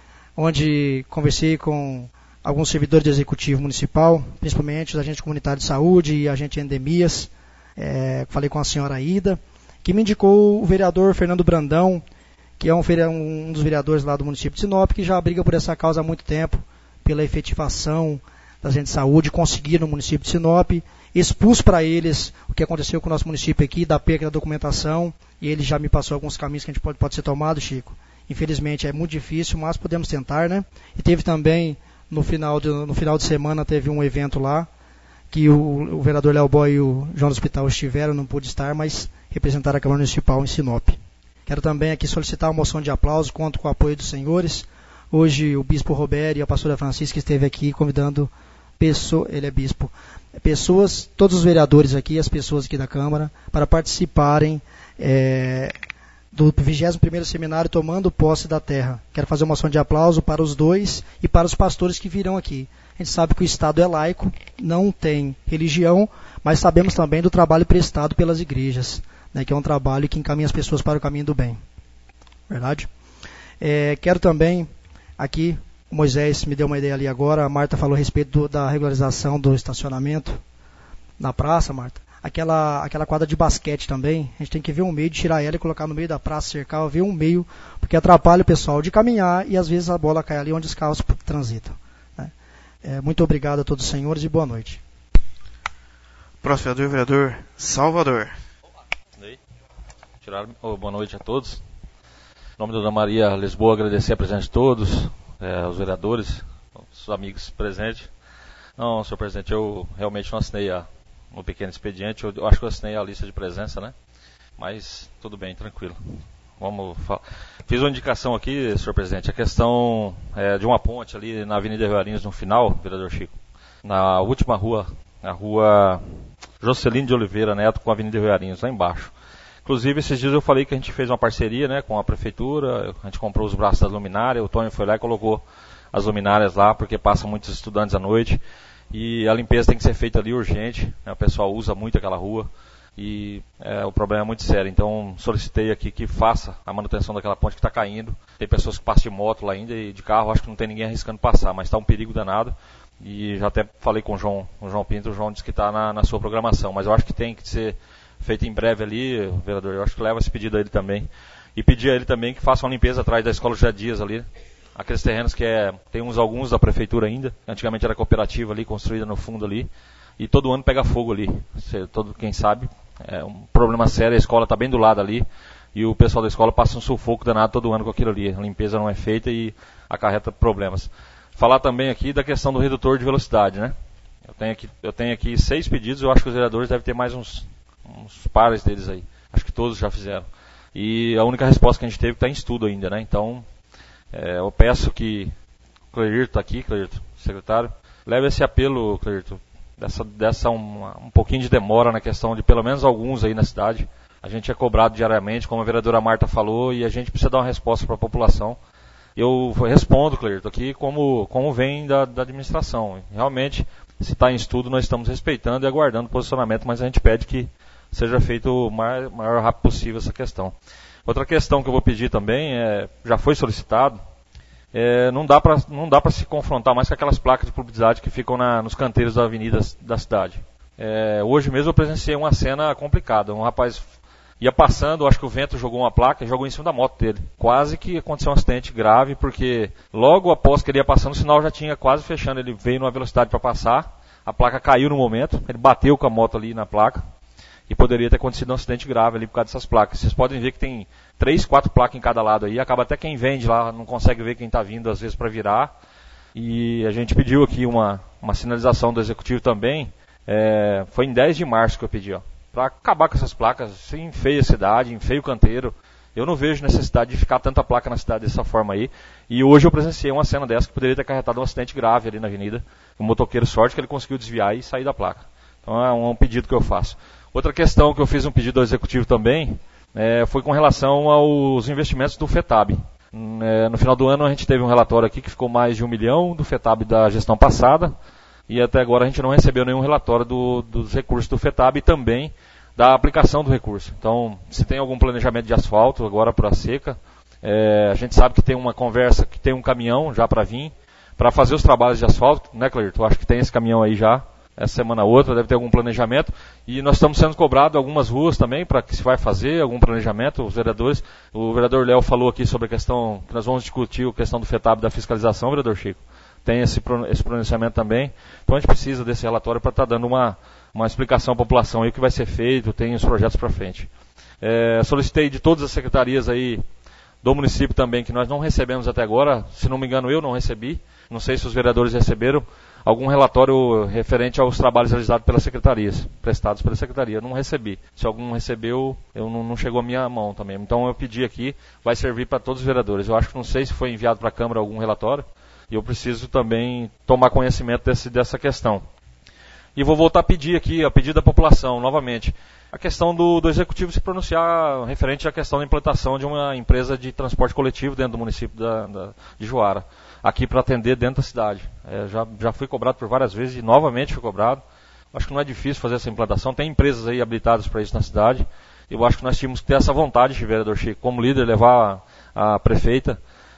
onde conversei com alguns servidores do Executivo Municipal, principalmente os agentes comunitários de saúde e agente de endemias. É, falei com a senhora Aida, que me indicou o vereador Fernando Brandão, que é um, um dos vereadores lá do município de Sinop, que já briga por essa causa há muito tempo, pela efetivação da agente de saúde, conseguir no município de Sinop. Expus para eles o que aconteceu com o nosso município aqui, da perca da documentação, e ele já me passou alguns caminhos que a gente pode, pode ser tomado, Chico. Infelizmente é muito difícil, mas podemos tentar, né? E teve também, no final de, no final de semana, teve um evento lá, que o, o vereador Léo Boy e o João do Hospital estiveram, não pude estar, mas representaram a Câmara Municipal em Sinop. Quero também aqui solicitar uma moção de aplauso, conto com o apoio dos senhores. Hoje o bispo Roberto e a pastora Francisca esteve aqui convidando pessoas, ele é bispo, pessoas, todos os vereadores aqui, as pessoas aqui da Câmara, para participarem é, do vigésimo primeiro seminário Tomando Posse da Terra. Quero fazer uma moção de aplauso para os dois e para os pastores que virão aqui. A gente sabe que o Estado é laico, não tem religião, mas sabemos também do trabalho prestado pelas igrejas, né, que é um trabalho que encaminha as pessoas para o caminho do bem. Verdade? É, quero também, aqui, o Moisés me deu uma ideia ali agora, a Marta falou a respeito do, da regularização do estacionamento na praça, Marta. aquela, aquela quadra de basquete também, a gente tem que ver um meio de tirar ela e colocar no meio da praça, cercar, ver um meio, porque atrapalha o pessoal de caminhar e às vezes a bola cai ali onde os carros transitam. Né? É, muito obrigado a todos os senhores e boa noite. Próximo vereador, vereador Salvador. Oh, boa noite a todos. Em nome da Dona Maria Lisboa, agradecer a presença de todos, é, os vereadores, os amigos presentes. Não, senhor presidente, eu realmente não assinei a, um pequeno expediente, eu, eu acho que eu assinei a lista de presença, né? Mas tudo bem, tranquilo. Vamos falar. Fiz uma indicação aqui, senhor presidente, a questão é, de uma ponte ali na Avenida Rio Arinhos, no final, vereador Chico, na última rua, a rua Jocelino de Oliveira Neto com a Avenida Rio Arinhos, lá embaixo. Inclusive, esses dias eu falei que a gente fez uma parceria, né, com a prefeitura, a gente comprou os braços da luminária, o Tony foi lá e colocou as luminárias lá, porque passam muitos estudantes à noite, e a limpeza tem que ser feita ali urgente, né, o pessoal usa muito aquela rua, e é, o problema é muito sério. Então, solicitei aqui que faça a manutenção daquela ponte que está caindo. Tem pessoas que passam de moto lá ainda, e de carro acho que não tem ninguém arriscando passar, mas está um perigo danado, e já até falei com o João, com o João Pinto, o João disse que está na, na sua programação, mas eu acho que tem que ser feito em breve ali, vereador, eu acho que leva esse pedido a ele também. E pedir a ele também que faça uma limpeza atrás da Escola José Dias ali. Aqueles terrenos que é, tem uns alguns da prefeitura ainda, antigamente era cooperativa ali, construída no fundo ali. E todo ano pega fogo ali. Você, todo, quem sabe, é um problema sério, a escola está bem do lado ali. E o pessoal da escola passa um sufoco danado todo ano com aquilo ali. A limpeza não é feita e acarreta problemas. Falar também aqui da questão do redutor de velocidade, né? Eu tenho aqui, eu tenho aqui seis pedidos, eu acho que os vereadores devem ter mais uns... uns pares deles aí. Acho que todos já fizeram. E a única resposta que a gente teve está em estudo ainda, né? Então, é, eu peço que o Cleirto está aqui, Cleirto, secretário, leve esse apelo, Cleirto, dessa, dessa um, um pouquinho de demora na questão de pelo menos alguns aí na cidade. A gente é cobrado diariamente, como a vereadora Marta falou, e a gente precisa dar uma resposta para a população. Eu respondo, Cleirto, aqui como, como vem da, da administração. Realmente, se está em estudo, nós estamos respeitando e aguardando o posicionamento, mas a gente pede que seja feito o maior, maior rápido possível essa questão. Outra questão que eu vou pedir também, é, já foi solicitado, é, não dá para se confrontar mais com aquelas placas de publicidade que ficam na, nos canteiros das avenidas da cidade. É, hoje mesmo eu presenciei uma cena complicada. Um rapaz ia passando, acho que o vento jogou uma placa e jogou em cima da moto dele. Quase que aconteceu um acidente grave, porque logo após que ele ia passando, o sinal já tinha quase fechando. Ele veio numa velocidade para passar, a placa caiu no momento, ele bateu com a moto ali na placa. E poderia ter acontecido um acidente grave ali por causa dessas placas. Vocês podem ver que tem três, quatro placas em cada lado aí. Acaba até quem vende lá não consegue ver quem está vindo às vezes para virar. E a gente pediu aqui uma, uma sinalização do executivo também. É, foi em dez de março que eu pedi, ó, para acabar com essas placas. Isso enfeia a cidade, enfeia o canteiro. Eu não vejo necessidade de ficar tanta placa na cidade dessa forma aí. E hoje eu presenciei uma cena dessa que poderia ter acarretado um acidente grave ali na avenida. O motoqueiro, sorte que ele conseguiu desviar e sair da placa. Então é um, um pedido que eu faço. Outra questão que eu fiz um pedido ao executivo também é, foi com relação aos investimentos do FETAB. É, no final do ano a gente teve um relatório aqui que ficou mais de um milhão do FETAB da gestão passada e até agora a gente não recebeu nenhum relatório do, dos recursos do FETAB e também da aplicação do recurso. Então, se tem algum planejamento de asfalto agora para a seca, é, a gente sabe que tem uma conversa, que tem um caminhão já para vir, para fazer os trabalhos de asfalto, né, Cleirto? Eu acho que tem esse caminhão aí já. Essa semana ou outra deve ter algum planejamento. E nós estamos sendo cobrados algumas ruas também para que se vai fazer algum planejamento. Os vereadores, o vereador Léo falou aqui sobre a questão, que nós vamos discutir a questão do FETAB da fiscalização, vereador Chico. Tem esse, esse pronunciamento também. Então a gente precisa desse relatório para estar tá dando uma, uma explicação à população aí o que vai ser feito, tem os projetos para frente. É, solicitei de todas as secretarias aí do município também, que nós não recebemos até agora, se não me engano eu não recebi, não sei se os vereadores receberam, algum relatório referente aos trabalhos realizados pelas secretarias, prestados pela secretaria. Eu não recebi. Se algum recebeu, eu não, não chegou à minha mão também. Então eu pedi aqui, vai servir para todos os vereadores. Eu acho que não sei se foi enviado para a Câmara algum relatório, e eu preciso também tomar conhecimento desse, dessa questão. E vou voltar a pedir aqui, a pedido da população, novamente, a questão do, do Executivo se pronunciar referente à questão da implantação de uma empresa de transporte coletivo dentro do município da, da, de Juara, aqui para atender dentro da cidade. É, já, já fui cobrado por várias vezes e novamente fui cobrado. Acho que não é difícil fazer essa implantação, tem empresas aí habilitadas para isso na cidade. Eu acho que nós tínhamos que ter essa vontade, vereador Chico, como líder, levar a, a prefeita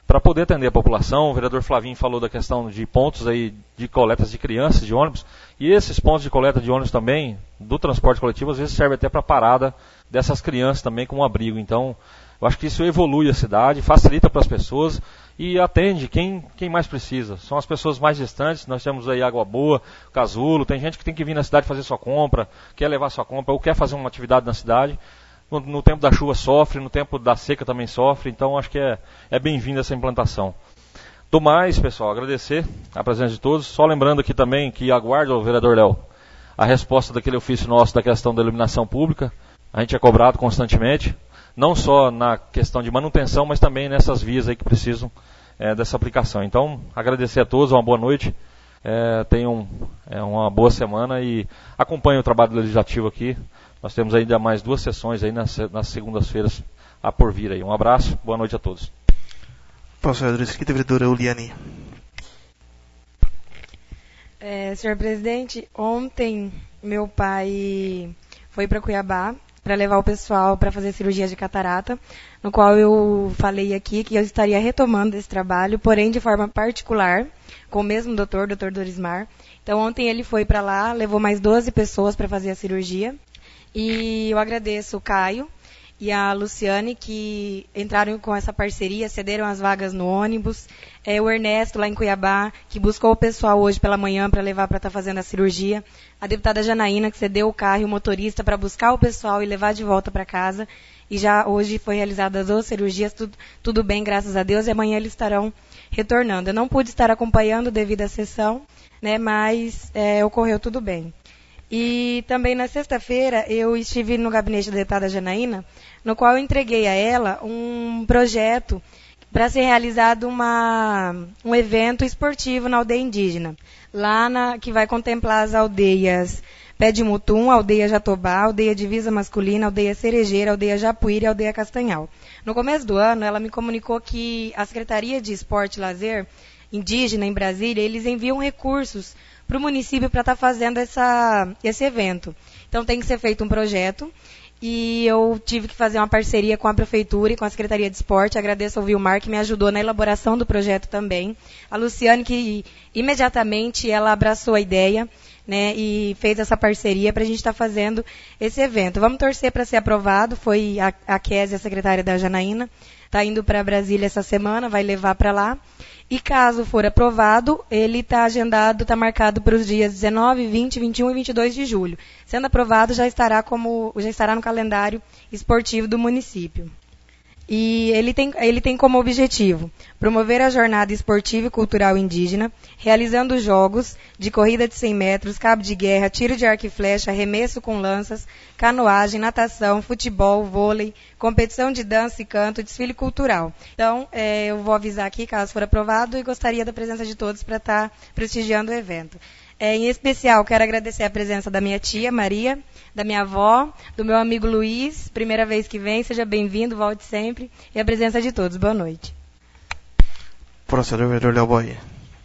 para poder atender a população. O vereador Flavinho falou da questão de pontos aí de coletas de crianças de ônibus, e esses pontos de coleta de ônibus também, do transporte coletivo, às vezes serve até para a parada dessas crianças também como abrigo. Então, eu acho que isso evolui a cidade, facilita para as pessoas e atende quem, quem mais precisa. São as pessoas mais distantes. Nós temos aí Água Boa, Casulo, tem gente que tem que vir na cidade fazer sua compra, quer levar sua compra ou quer fazer uma atividade na cidade. No, no tempo da chuva sofre, no tempo da seca também sofre, então acho que é, é bem-vinda essa implantação. Do mais, pessoal, agradecer a presença de todos. Só lembrando aqui também que aguardo, o vereador Léo, a resposta daquele ofício nosso da questão da iluminação pública. A gente é cobrado constantemente, não só na questão de manutenção, mas também nessas vias aí que precisam é, dessa aplicação. Então, agradecer a todos, uma boa noite, é, tenham é, uma boa semana e acompanhem o trabalho legislativo aqui. Nós temos ainda mais duas sessões aí nas, nas segundas-feiras a por vir aí. Um abraço, boa noite a todos. Próximo vereador inscrito, a vereadora Uliane. É, senhor presidente, ontem meu pai foi para Cuiabá para levar o pessoal para fazer cirurgia de catarata, no qual eu falei aqui que eu estaria retomando esse trabalho, porém de forma particular, com o mesmo doutor, doutor Dorismar. Então ontem ele foi para lá, levou mais doze pessoas para fazer a cirurgia. E eu agradeço o Caio e a Luciane que entraram com essa parceria, cederam as vagas no ônibus. É, o Ernesto, lá em Cuiabá, que buscou o pessoal hoje pela manhã para levar para estar tá fazendo a cirurgia. A deputada Janaína, que cedeu o carro e o motorista para buscar o pessoal e levar de volta para casa. E já hoje foi realizadas as cirurgias, tudo, tudo bem, graças a Deus, e amanhã eles estarão retornando. Eu não pude estar acompanhando devido à sessão, né, mas é, ocorreu tudo bem. E também na sexta-feira eu estive no gabinete da deputada Janaína, no qual eu entreguei a ela um projeto para ser realizado uma, um evento esportivo na aldeia indígena, lá na, que vai contemplar as aldeias Pé de Mutum, aldeia Jatobá, aldeia Divisa Masculina, aldeia Cerejeira, aldeia Japuíra e aldeia Castanhal. No começo do ano, ela me comunicou que a Secretaria de Esporte e Lazer Indígena em Brasília, eles enviam recursos para o município para estar tá fazendo essa, esse evento. Então tem que ser feito um projeto e eu tive que fazer uma parceria com a Prefeitura e com a Secretaria de Esporte. Agradeço ao Vilmar que me ajudou na elaboração do projeto também. A Luciane que imediatamente ela abraçou a ideia, né, e fez essa parceria para a gente estar tá fazendo esse evento. Vamos torcer para ser aprovado. Foi a, a Kézia, a secretária da Janaína, está indo para Brasília essa semana, vai levar para lá. E caso for aprovado, ele está agendado, está marcado para os dias dezenove, vinte, vinte e um e vinte e dois de julho. Sendo aprovado, já estará, como, já estará no calendário esportivo do município. E ele tem, ele tem como objetivo promover a jornada esportiva e cultural indígena, realizando jogos de corrida de cem metros, cabo de guerra, tiro de arco e flecha, arremesso com lanças, canoagem, natação, futebol, vôlei, competição de dança e canto, desfile cultural. Então, é, eu vou avisar aqui, caso for aprovado, e gostaria da presença de todos para estar prestigiando o evento. É, em especial, quero agradecer a presença da minha tia, Maria, da minha avó, do meu amigo Luiz, primeira vez que vem, seja bem-vindo, volte sempre, e a presença de todos. Boa noite. Próximo, vereador Léo Boia.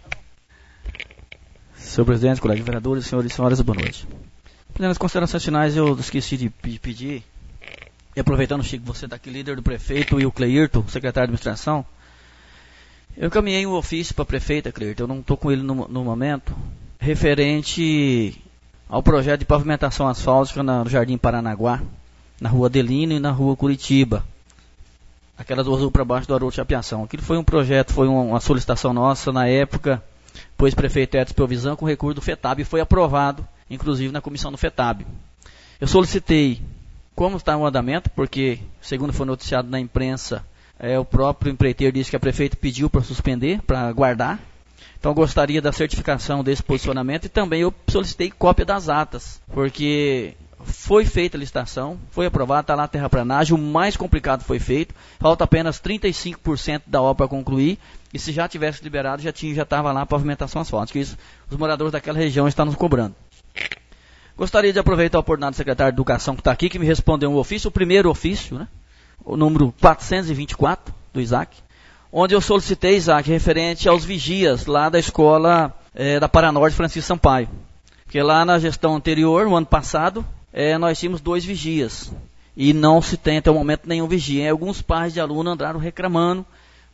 Senhor presidente, colegas vereadores, senhores e senhoras, boa noite. Nas considerações finais, eu esqueci de pedir, e aproveitando, Chico, você está aqui, líder do prefeito, e o Cleirton, secretário de administração, eu caminhei um ofício para a prefeita, Cleirton, eu não estou com ele no, no momento, referente ao projeto de pavimentação asfáltica no Jardim Paranaguá, na rua Adelino e na rua Curitiba, aquelas duas ruas para baixo do Haroldo Chapiação. Aquilo foi um projeto, foi uma solicitação nossa na época, pois prefeito Edson Provisão com recurso do FETAB e foi aprovado, inclusive na comissão do FETAB. Eu solicitei como está o andamento, porque, segundo foi noticiado na imprensa, é, o próprio empreiteiro disse que a prefeita pediu para suspender, para guardar. Então, eu gostaria da certificação desse posicionamento e também eu solicitei cópia das atas, porque foi feita a licitação, foi aprovada, está lá a terraplanagem, o mais complicado foi feito, falta apenas trinta e cinco por cento da obra para concluir, e se já tivesse liberado, já tinha, já estava lá a pavimentação asfáltica. Isso, os moradores daquela região estão nos cobrando. Gostaria de aproveitar a oportunidade do secretário de Educação que está aqui, que me respondeu um ofício, o primeiro ofício, né, o número quatrocentos e vinte e quatro do Isaac, onde eu solicitei, Isaac, referente aos vigias lá da escola é, da Paranorte Francisco Sampaio. Porque lá na gestão anterior, no ano passado, é, nós tínhamos dois vigias. E não se tem até o momento nenhum vigia. E alguns pais de alunos andaram reclamando,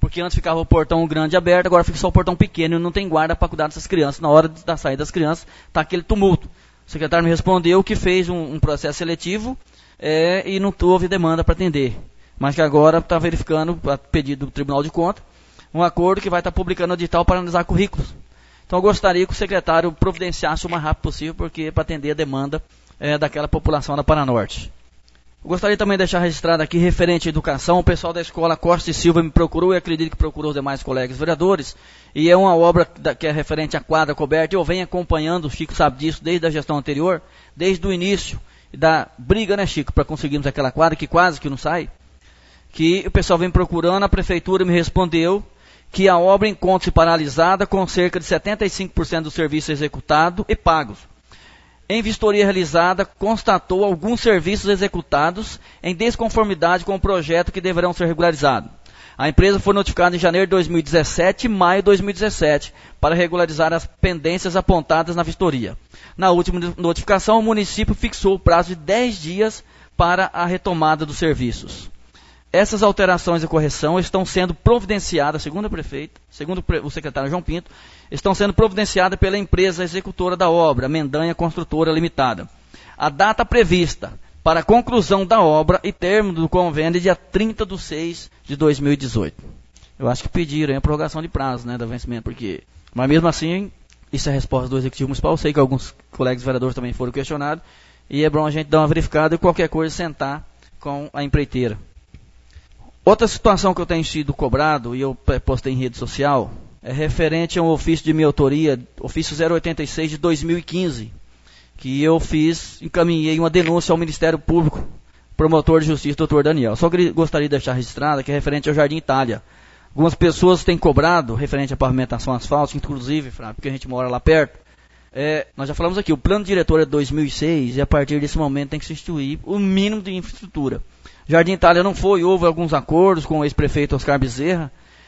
Porque antes ficava o portão grande aberto, agora fica só o portão pequeno e não tem guarda para cuidar dessas crianças. Na hora da saída das crianças, está aquele tumulto. O secretário me respondeu que fez um, um processo seletivo é, e não houve demanda para atender. Mas que agora está verificando, a pedido do Tribunal de Contas, um acordo que vai estar tá publicando no edital para analisar currículos. Então eu gostaria que o secretário providenciasse o mais rápido possível, porque para atender a demanda é, daquela população da Paranorte. Eu gostaria também de deixar registrado aqui, referente à educação, o pessoal da escola Costa e Silva me procurou e acredito que procurou os demais colegas vereadores, e é uma obra que é referente à quadra coberta, eu venho acompanhando, o Chico sabe disso, desde a gestão anterior, desde o início da briga, né, Chico, para conseguirmos aquela quadra, que quase que não sai, que o pessoal vem procurando, a prefeitura me respondeu que a obra encontra-se paralisada com cerca de setenta e cinco por cento do serviço executado e pagos. Em vistoria realizada, constatou alguns serviços executados em desconformidade com o projeto que deverão ser regularizados. A empresa foi notificada em janeiro de dois mil e dezessete e maio de dois mil e dezessete para regularizar as pendências apontadas na vistoria. Na última notificação, o município fixou o prazo de dez dias para a retomada dos serviços. Essas alterações e correção estão sendo providenciadas, segundo a prefeita, segundo o secretário João Pinto, estão sendo providenciadas pela empresa executora da obra, Mendanha Construtora Limitada. A data prevista para a conclusão da obra e término do convênio é dia trinta de seis de dois mil e dezoito. Eu acho que pediram a prorrogação de prazo, né, do vencimento, porque... Mas mesmo assim, isso é a resposta do Executivo Municipal. Eu sei que alguns colegas vereadores também foram questionados, e é bom a gente dar uma verificada e qualquer coisa sentar com a empreiteira. Outra situação que eu tenho sido cobrado, e eu postei em rede social, é referente a um ofício de minha autoria, ofício zero oitenta e seis de dois mil e quinze, que eu fiz, encaminhei uma denúncia ao Ministério Público, promotor de justiça, doutor Daniel. Só que gostaria de deixar registrada que é referente ao Jardim Itália. Algumas pessoas têm cobrado, referente à pavimentação asfáltica, inclusive, porque a gente mora lá perto. É, nós já falamos aqui, o plano diretor é de dois mil e seis, e a partir desse momento tem que se instituir o mínimo de infraestrutura. Jardim Itália não foi, houve alguns acordos com o ex-prefeito Oscar Bezerra,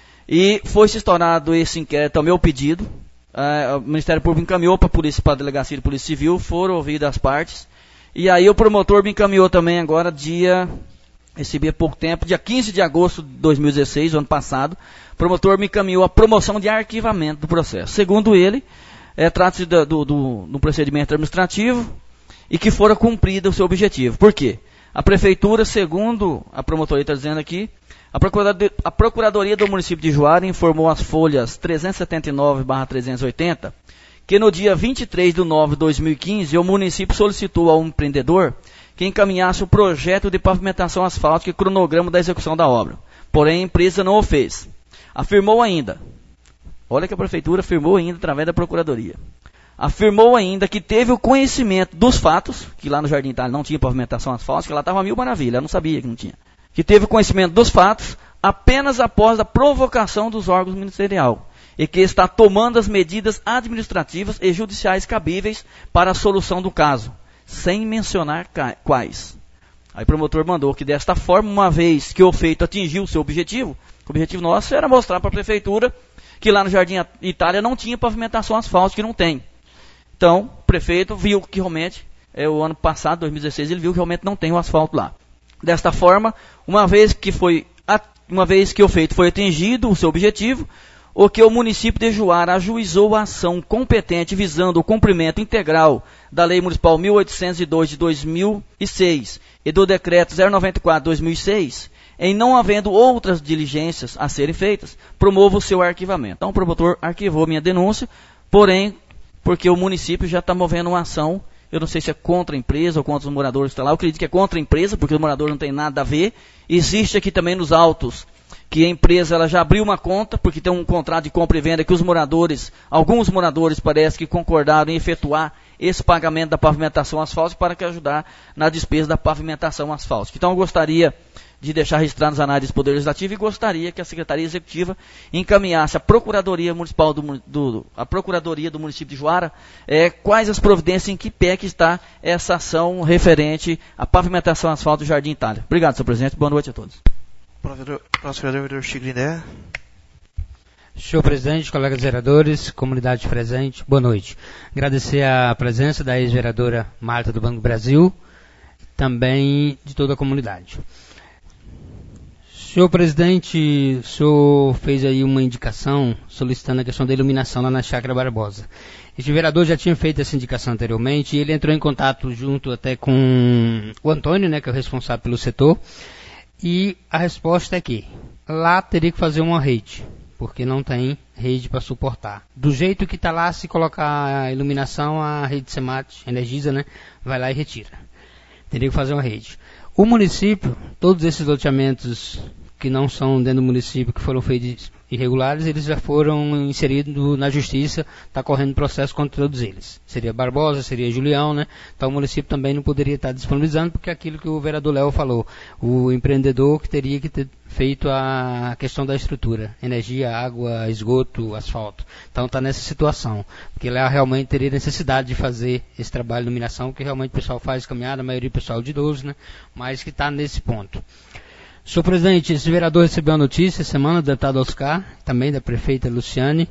e foi-se estourado esse inquérito ao meu pedido. Uh, o Ministério Público encaminhou para a polícia, para a delegacia de polícia civil, foram ouvidas as partes, e aí o promotor me encaminhou também agora, dia, recebi há pouco tempo, dia quinze de agosto de dois mil e dezesseis, ano passado, o promotor me encaminhou a promoção de arquivamento do processo. Segundo ele, é, trata-se do, do, do, do procedimento administrativo e que fora cumprido o seu objetivo. Por quê? A prefeitura, segundo a promotoria está dizendo aqui, a procuradoria, a procuradoria do município de Juara informou as folhas trezentos e setenta e nove barra trezentos e oitenta que no dia vinte e três de nove de dois mil e quinze o município solicitou ao empreendedor que encaminhasse o projeto de pavimentação asfáltica e cronograma da execução da obra. Porém, a empresa não o fez. Afirmou ainda, olha que a prefeitura afirmou ainda através da procuradoria, afirmou ainda que teve o conhecimento dos fatos, que lá no Jardim Itália não tinha pavimentação asfáltica, lá estava mil maravilha, ela não sabia que não tinha. Que teve o conhecimento dos fatos apenas após a provocação dos órgãos ministeriais, e que está tomando as medidas administrativas e judiciais cabíveis para a solução do caso, sem mencionar quais. Aí o promotor mandou que desta forma, uma vez que o feito atingiu o seu objetivo, o objetivo nosso era mostrar para a prefeitura que lá no Jardim Itália não tinha pavimentação asfáltica, que não tem. Então, o prefeito viu que realmente, é, o ano passado, dois mil e dezesseis, ele viu que realmente não tem o asfalto lá. Desta forma, uma vez que, foi, uma vez que o feito foi atingido, o seu objetivo, o que o município de Juara ajuizou a ação competente visando o cumprimento integral da Lei Municipal mil oitocentos e dois de dois mil e seis e do Decreto zero noventa e quatro de dois mil e seis, em não havendo outras diligências a serem feitas, promova o seu arquivamento. Então, o promotor arquivou minha denúncia, porém, porque o município já está movendo uma ação, eu não sei se é contra a empresa ou contra os moradores que estão lá, eu acredito que é contra a empresa, porque o morador não tem nada a ver. Existe aqui também nos autos que a empresa ela já abriu uma conta, porque tem um contrato de compra e venda que os moradores, alguns moradores parece que concordaram em efetuar esse pagamento da pavimentação asfáltica para que ajudar na despesa da pavimentação asfáltica. Então eu gostaria de deixar registrado nos análises do Poder Legislativo e gostaria que a Secretaria Executiva encaminhasse à Procuradoria Municipal do, do, a Procuradoria do município de Juara é, quais as providências, em que pé que está essa ação referente à pavimentação asfáltica do Jardim Itália. Obrigado, senhor presidente. Boa noite a todos. Próximo vereador, Chico Lindé. Senhor presidente, colegas vereadores, comunidade presente, boa noite. Agradecer a presença da ex-vereadora Marta do Banco do Brasil, também de toda a comunidade. Senhor presidente, o senhor fez aí uma indicação solicitando a questão da iluminação lá na Chácara Barbosa. Este vereador já tinha feito essa indicação anteriormente e ele entrou em contato junto até com o Antônio, né, que é o responsável pelo setor, e a resposta é que lá teria que fazer uma rede, porque não tem rede para suportar. Do jeito que está lá, se colocar a iluminação, a rede Semat, Energisa, né, vai lá e retira. Teria que fazer uma rede. O município, todos esses loteamentos que não são dentro do município, que foram feitos irregulares, eles já foram inseridos na justiça, está correndo processo contra todos eles. Seria Barbosa, seria Julião, né? Então o município também não poderia estar disponibilizando, porque é aquilo que o vereador Léo falou, o empreendedor que teria que ter feito a questão da estrutura, energia, água, esgoto, asfalto. Então está nessa situação, porque lá realmente teria necessidade de fazer esse trabalho de iluminação, que realmente o pessoal faz caminhada, a maioria do pessoal de idoso, né? Mas que está nesse ponto. Senhor presidente, esse vereador recebeu a notícia essa semana do deputado Oscar, também da prefeita Luciane,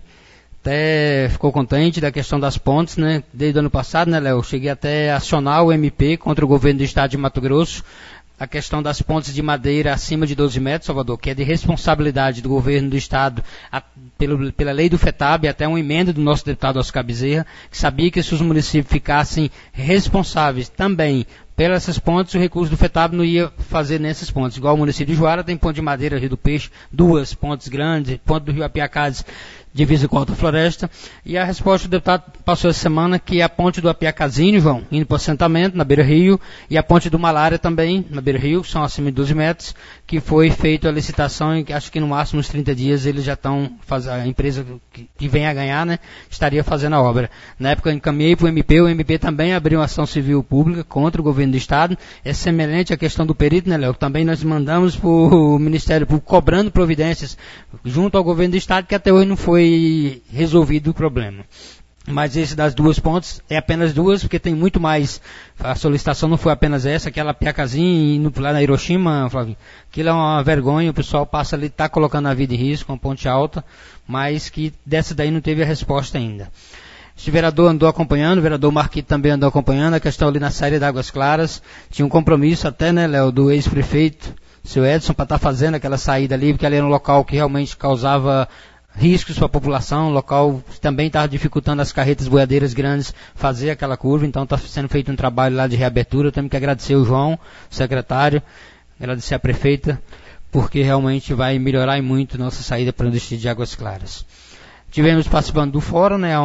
até ficou contente da questão das pontes, né? Desde o ano passado, né, Léo? Cheguei até a acionar o M P contra o governo do estado de Mato Grosso, a questão das pontes de madeira acima de doze metros, Salvador, que é de responsabilidade do governo do estado, a, pelo, pela lei do FETAB, até uma emenda do nosso deputado Oscar Bezerra, que sabia que se os municípios ficassem responsáveis também pelas essas pontes, o recurso do FETAB não ia fazer nessas pontes. Igual o município de Juara tem ponte de madeira, Rio do Peixe, duas pontes grandes, ponte do Rio Apiacades, divisa com a Alta Floresta. E a resposta do deputado passou essa semana que a ponte do Apiacazinho, João, indo para o assentamento, na Beira-Rio, e a ponte do Malária também, na Beira-Rio, que são acima de doze metros, que foi feita a licitação e acho que no máximo uns trinta dias eles já estão, a empresa que, que vem a ganhar, né, estaria fazendo a obra. Na época eu encaminhei para o M P, o M P também abriu uma ação civil pública contra o governo do estado. É semelhante à questão do perito, né, Léo? Também nós mandamos para o Ministério Público cobrando providências junto ao governo do estado, que até hoje não foi resolvido o problema. Mas esse das duas pontes é apenas duas, porque tem muito mais. A solicitação não foi apenas essa, aquela piacazinha indo lá na Hiroshima, Flavio. Aquilo é uma vergonha, o pessoal passa ali, está colocando a vida em risco, uma ponte alta, mas que dessa daí não teve a resposta ainda. Esse vereador andou acompanhando, o vereador Marquito também andou acompanhando, a questão ali na saída de Águas Claras, tinha um compromisso até, né, Léo, do ex-prefeito, seu Edson, para estar tá fazendo aquela saída ali, porque ali era um local que realmente causava riscos para a população, o local também estava dificultando as carretas boiadeiras grandes fazer aquela curva, então está sendo feito um trabalho lá de reabertura. Temos que agradecer o João, o secretário, agradecer a prefeita, porque realmente vai melhorar muito nossa saída para o distrito de Águas Claras. Tivemos participando do fórum, né,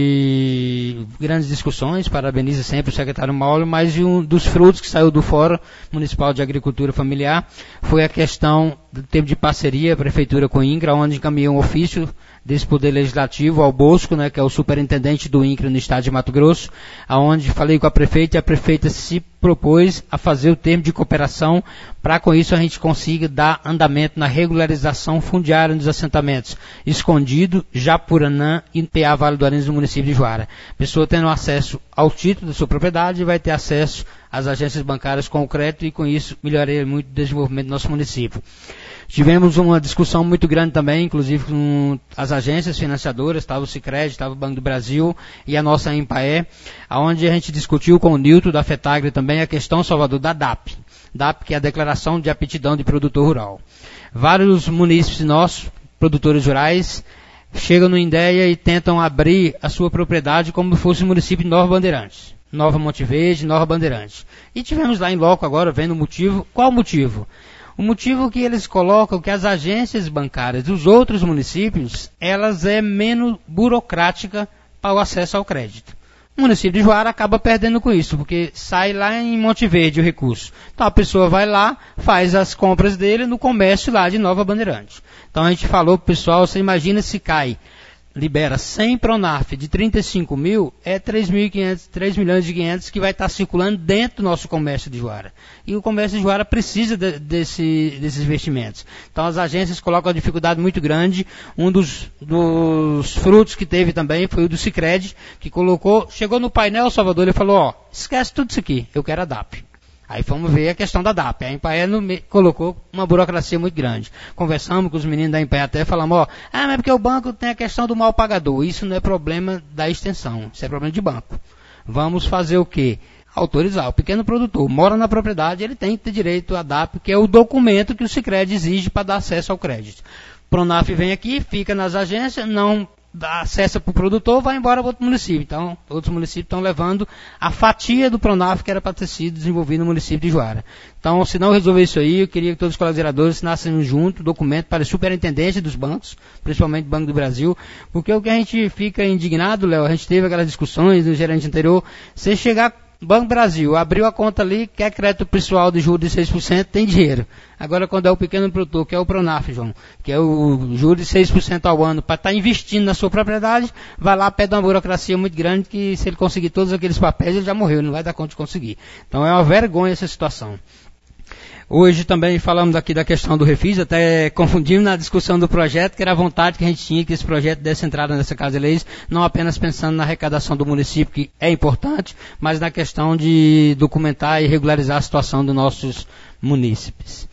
onde grandes discussões, parabenizo sempre o secretário Mauro, mas um dos frutos que saiu do Fórum Municipal de Agricultura Familiar foi a questão do tempo de parceria, a Prefeitura com o INCRA, onde encaminhou um ofício desse Poder Legislativo ao Bosco, né, que é o superintendente do INCRA no estado de Mato Grosso, aonde falei com a prefeita e a prefeita se propôs a fazer o termo de cooperação para com isso a gente consiga dar andamento na regularização fundiária dos assentamentos Escondido, Japuranã e P A Vale do Arinos, no município de Juara. A pessoa tendo acesso ao título da sua propriedade vai ter acesso às agências bancárias com o crédito e com isso melhoraria muito o desenvolvimento do nosso município. Tivemos uma discussão muito grande também, inclusive com as agências financiadoras, estava o Sicredi, estava o Banco do Brasil e a nossa Empaé, onde a gente discutiu com o Nilton da FETAGRE também a questão, Salvador, da D A P. D A P, que é a Declaração de Aptidão de Produtor Rural. Vários munícipes nossos, produtores rurais, chegam no INDEA e tentam abrir a sua propriedade como se fosse o município de Nova Bandeirantes. Nova Monte Verde, Nova Bandeirantes. E tivemos lá em loco agora, vendo o motivo. Qual o motivo? O motivo que eles colocam que as agências bancárias dos outros municípios, elas é menos burocrática para o acesso ao crédito. O município de Juara acaba perdendo com isso, porque sai lá em Monte Verde o recurso. Então a pessoa vai lá, faz as compras dele no comércio lá de Nova Bandeirante. Então a gente falou pro pessoal, você imagina se cai, libera cem Pronaf de trinta e cinco mil, é três mil e quinhentos, três milhões e quinhentos que vai estar circulando dentro do nosso comércio de Juara. E o comércio de Juara precisa de, desse, desses investimentos. Então as agências colocam uma dificuldade muito grande. Um dos, dos frutos que teve também foi o do Sicredi, que colocou, chegou no painel, Salvador, e falou, ó, esquece tudo isso aqui, eu quero a D A P. Aí fomos ver a questão da D A P. A Empaé colocou uma burocracia muito grande. Conversamos com os meninos da Empaé até, falamos, ó, ah, mas porque o banco tem a questão do mal pagador. Isso não é problema da extensão, isso é problema de banco. Vamos fazer o quê? autorizar. O pequeno produtor mora na propriedade, ele tem que ter direito a D A P, que é o documento que o Sicredi exige para dar acesso ao crédito. O Pronaf vem aqui, fica nas agências, não dá acesso para o produtor, vai embora para outro município. Então, outros municípios estão levando a fatia do Pronaf que era para ter sido desenvolvido no município de Juara. Então, se não resolver isso aí, eu queria que todos os colegas vereadores assinassem junto documento para a superintendência dos bancos, principalmente o Banco do Brasil, porque o que a gente fica indignado, Léo, a gente teve aquelas discussões no gerente anterior, você chegar Banco Brasil, abriu a conta ali, quer crédito pessoal de juros de seis por cento, tem dinheiro. Agora, quando é o pequeno produtor, que é o Pronaf, João, que é o juros de seis por cento ao ano, para estar tá investindo na sua propriedade, vai lá, pede uma burocracia muito grande, que se ele conseguir todos aqueles papéis, ele já morreu, ele não vai dar conta de conseguir. Então, é uma vergonha essa situação. Hoje também falamos aqui da questão do Refis, até confundimos na discussão do projeto, que era a vontade que a gente tinha que esse projeto desse entrada nessa Casa de Leis, não apenas pensando na arrecadação do município, que é importante, mas na questão de documentar e regularizar a situação dos nossos munícipes.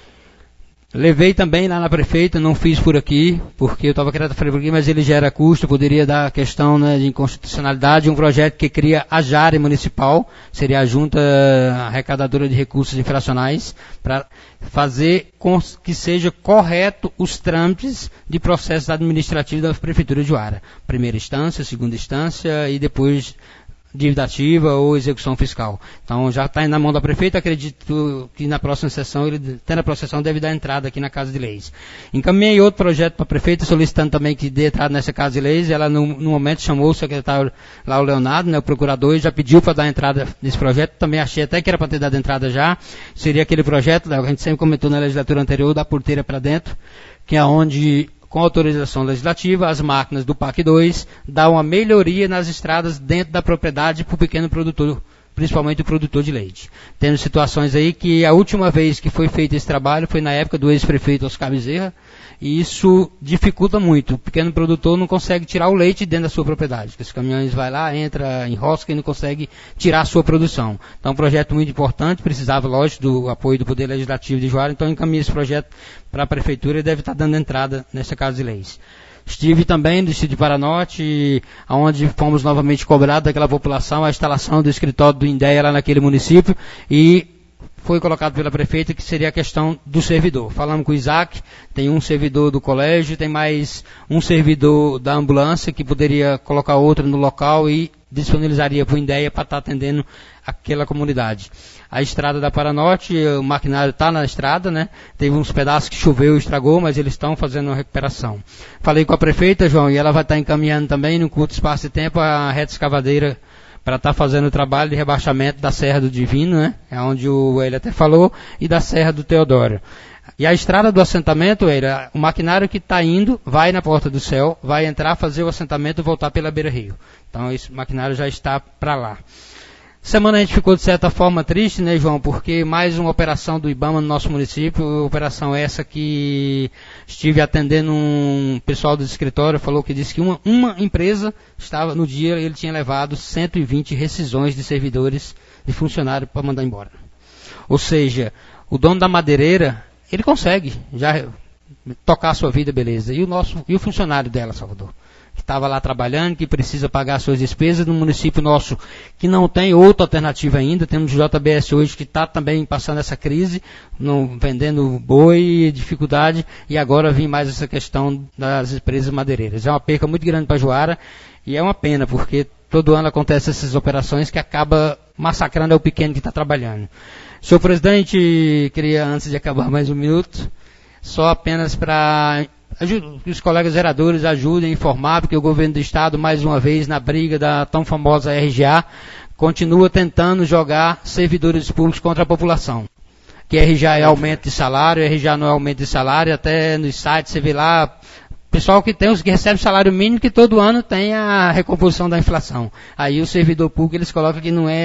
Levei também lá na prefeita, não fiz por aqui, porque eu estava querendo fazer por aqui, mas ele gera custo, poderia dar a questão, né, de inconstitucionalidade, um projeto que cria a Jare Municipal, seria a Junta Arrecadadora de Recursos Infracionais, para fazer com que seja correto os trâmites de processos administrativos da Prefeitura de Juara. Primeira instância, segunda instância e depois dívida ativa ou execução fiscal. Então já está na mão da prefeita, acredito que na próxima sessão, ele tendo a processão, deve dar entrada aqui na Casa de Leis. Encaminhei outro projeto para a prefeita, solicitando também que dê entrada nessa Casa de Leis. Ela no, no momento chamou o secretário lá, o Leonardo, né, o procurador, e já pediu para dar entrada nesse projeto. Também achei até que era para ter dado entrada já. Seria aquele projeto, né, que a gente sempre comentou na legislatura anterior, da porteira para dentro, que é onde, com autorização legislativa, as máquinas do P A C dois dão uma melhoria nas estradas dentro da propriedade para o pequeno produtor, principalmente o produtor de leite. Tendo situações aí que a última vez que foi feito esse trabalho foi na época do ex-prefeito Oscar Bezerra, e isso dificulta muito. O pequeno produtor não consegue tirar o leite dentro da sua propriedade, porque os caminhões vai lá, entra, enrosca e não consegue tirar a sua produção. Então, um projeto muito importante, precisava, lógico, do apoio do Poder Legislativo de Juara, então encaminhei esse projeto para a Prefeitura e deve estar dando entrada nessa Casa de Leis. Estive também no distrito de Paranorte, onde fomos novamente cobrados daquela população a instalação do escritório do INDEA lá naquele município, e foi colocado pela prefeita que seria a questão do servidor. Falamos com o Isaac, tem um servidor do colégio, tem mais um servidor da ambulância que poderia colocar outro no local e disponibilizaria para o INDEA para estar atendendo aquela comunidade. A estrada da Paranorte, o maquinário está na estrada, né? Teve uns pedaços que choveu e estragou, mas eles estão fazendo uma recuperação. Falei com a prefeita, João, e ela vai estar encaminhando também, num curto espaço de tempo, a reta escavadeira para estar fazendo o trabalho de rebaixamento da Serra do Divino, né? É onde o ele até falou, e da Serra do Teodoro. E a estrada do assentamento, ele, o maquinário que está indo, vai na Porta do Céu, vai entrar, fazer o assentamento e voltar pela Beira Rio. Então esse maquinário já está para lá. Semana a gente ficou de certa forma triste, né, João, porque mais uma operação do IBAMA no nosso município, operação essa que estive atendendo um pessoal do escritório, falou que disse que uma, uma empresa estava, no dia, ele tinha levado cento e vinte rescisões de servidores, de funcionários para mandar embora. Ou seja, o dono da madeireira, ele consegue já tocar a sua vida, beleza. E o nosso, e o funcionário dela, Salvador, que estava lá trabalhando, que precisa pagar suas despesas, no município nosso que não tem outra alternativa ainda. Temos o J B S hoje que está também passando essa crise, não, vendendo boi, dificuldade, e agora vem mais essa questão das empresas madeireiras. É uma perca muito grande para Juara, e é uma pena, porque todo ano acontecem essas operações que acaba massacrando o pequeno que está trabalhando. Senhor presidente, queria, antes de acabar mais um minuto, só apenas para que os colegas vereadores ajudem a informar, porque o governo do estado, mais uma vez, na briga da tão famosa R G A, continua tentando jogar servidores públicos contra a população. Que R G A é aumento de salário, R G A não é aumento de salário, até nos sites você vê lá, pessoal que tem os que recebe salário mínimo, que todo ano tem a recomposição da inflação. Aí o servidor público, eles colocam que não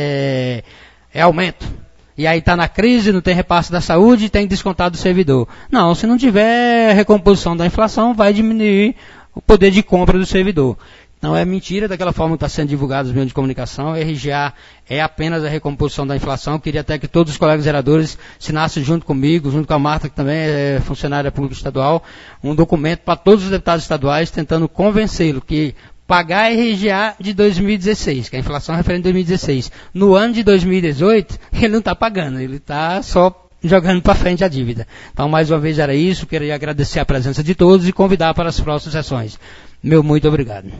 é, é aumento. E aí está na crise, não tem repasse da saúde e tem descontado do servidor. Não, se não tiver recomposição da inflação, vai diminuir o poder de compra do servidor. Não é mentira, daquela forma que está sendo divulgado nos meios de comunicação. A R G A é apenas a recomposição da inflação. Eu queria até que todos os colegas vereadores assinassem junto comigo, junto com a Marta, que também é funcionária pública estadual, um documento para todos os deputados estaduais, tentando convencê-lo que pagar a R G A de dois mil e dezesseis, que a inflação é referente a dois mil e dezesseis. No ano de dois mil e dezoito, ele não está pagando, ele está só jogando para frente a dívida. Então, mais uma vez era isso, queria agradecer a presença de todos e convidar para as próximas sessões. Meu muito obrigado.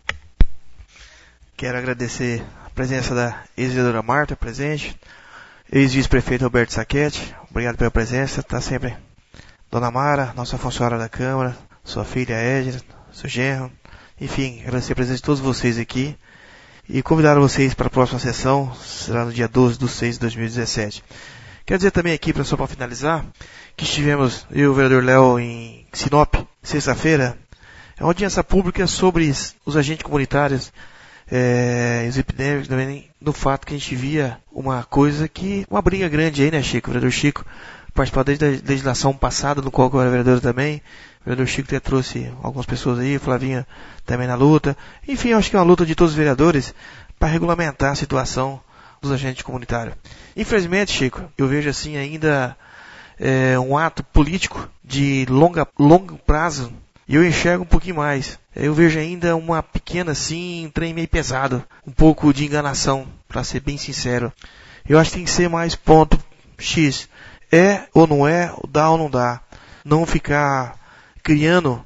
Quero agradecer a presença da ex-vereadora Marta, presente, ex-vice-prefeito Roberto Sacchetti, obrigado pela presença, está sempre Dona Mara, nossa funcionária da Câmara, sua filha Edna, seu genro, enfim, agradecer a presença de todos vocês aqui e convidar vocês para a próxima sessão, será no dia doze de seis de dois mil e dezessete. Quero dizer também aqui, só para finalizar, que estivemos, eu e o vereador Léo, em Sinop, sexta-feira, é uma audiência pública sobre os agentes comunitários, é, os epidêmicos, também, no fato que a gente via uma coisa que, uma briga grande aí, né, Chico? O vereador Chico participou desde a legislação passada, no qual eu era vereador também. O vereador Chico até trouxe algumas pessoas aí, Flavinha também na luta. Enfim, eu acho que é uma luta de todos os vereadores para regulamentar a situação dos agentes comunitários. Infelizmente, Chico, eu vejo assim ainda é, um ato político de longa, longo prazo, e eu enxergo um pouquinho mais. Eu vejo ainda uma pequena, assim, um trem meio pesado, um pouco de enganação, para ser bem sincero. Eu acho que tem que ser mais ponto X. É ou não é, dá ou não dá. Não ficar criando,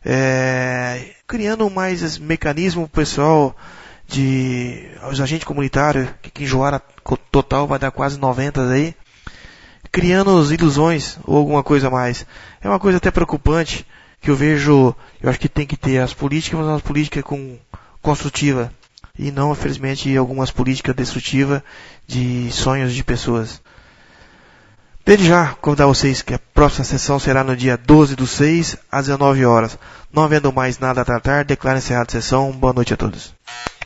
é, criando mais mecanismo pessoal de os agentes comunitários, que, que enjoaram total vai dar quase noventa aí, criando ilusões ou alguma coisa a mais. É uma coisa até preocupante, que eu vejo, eu acho que tem que ter as políticas, mas as políticas com, construtiva, e não, infelizmente, algumas políticas destrutivas de sonhos de pessoas. Desde já, convidar vocês que a próxima sessão será no dia doze do seis, às dezenove horas. Não havendo mais nada a tratar, declaro encerrada a sessão. Boa noite a todos.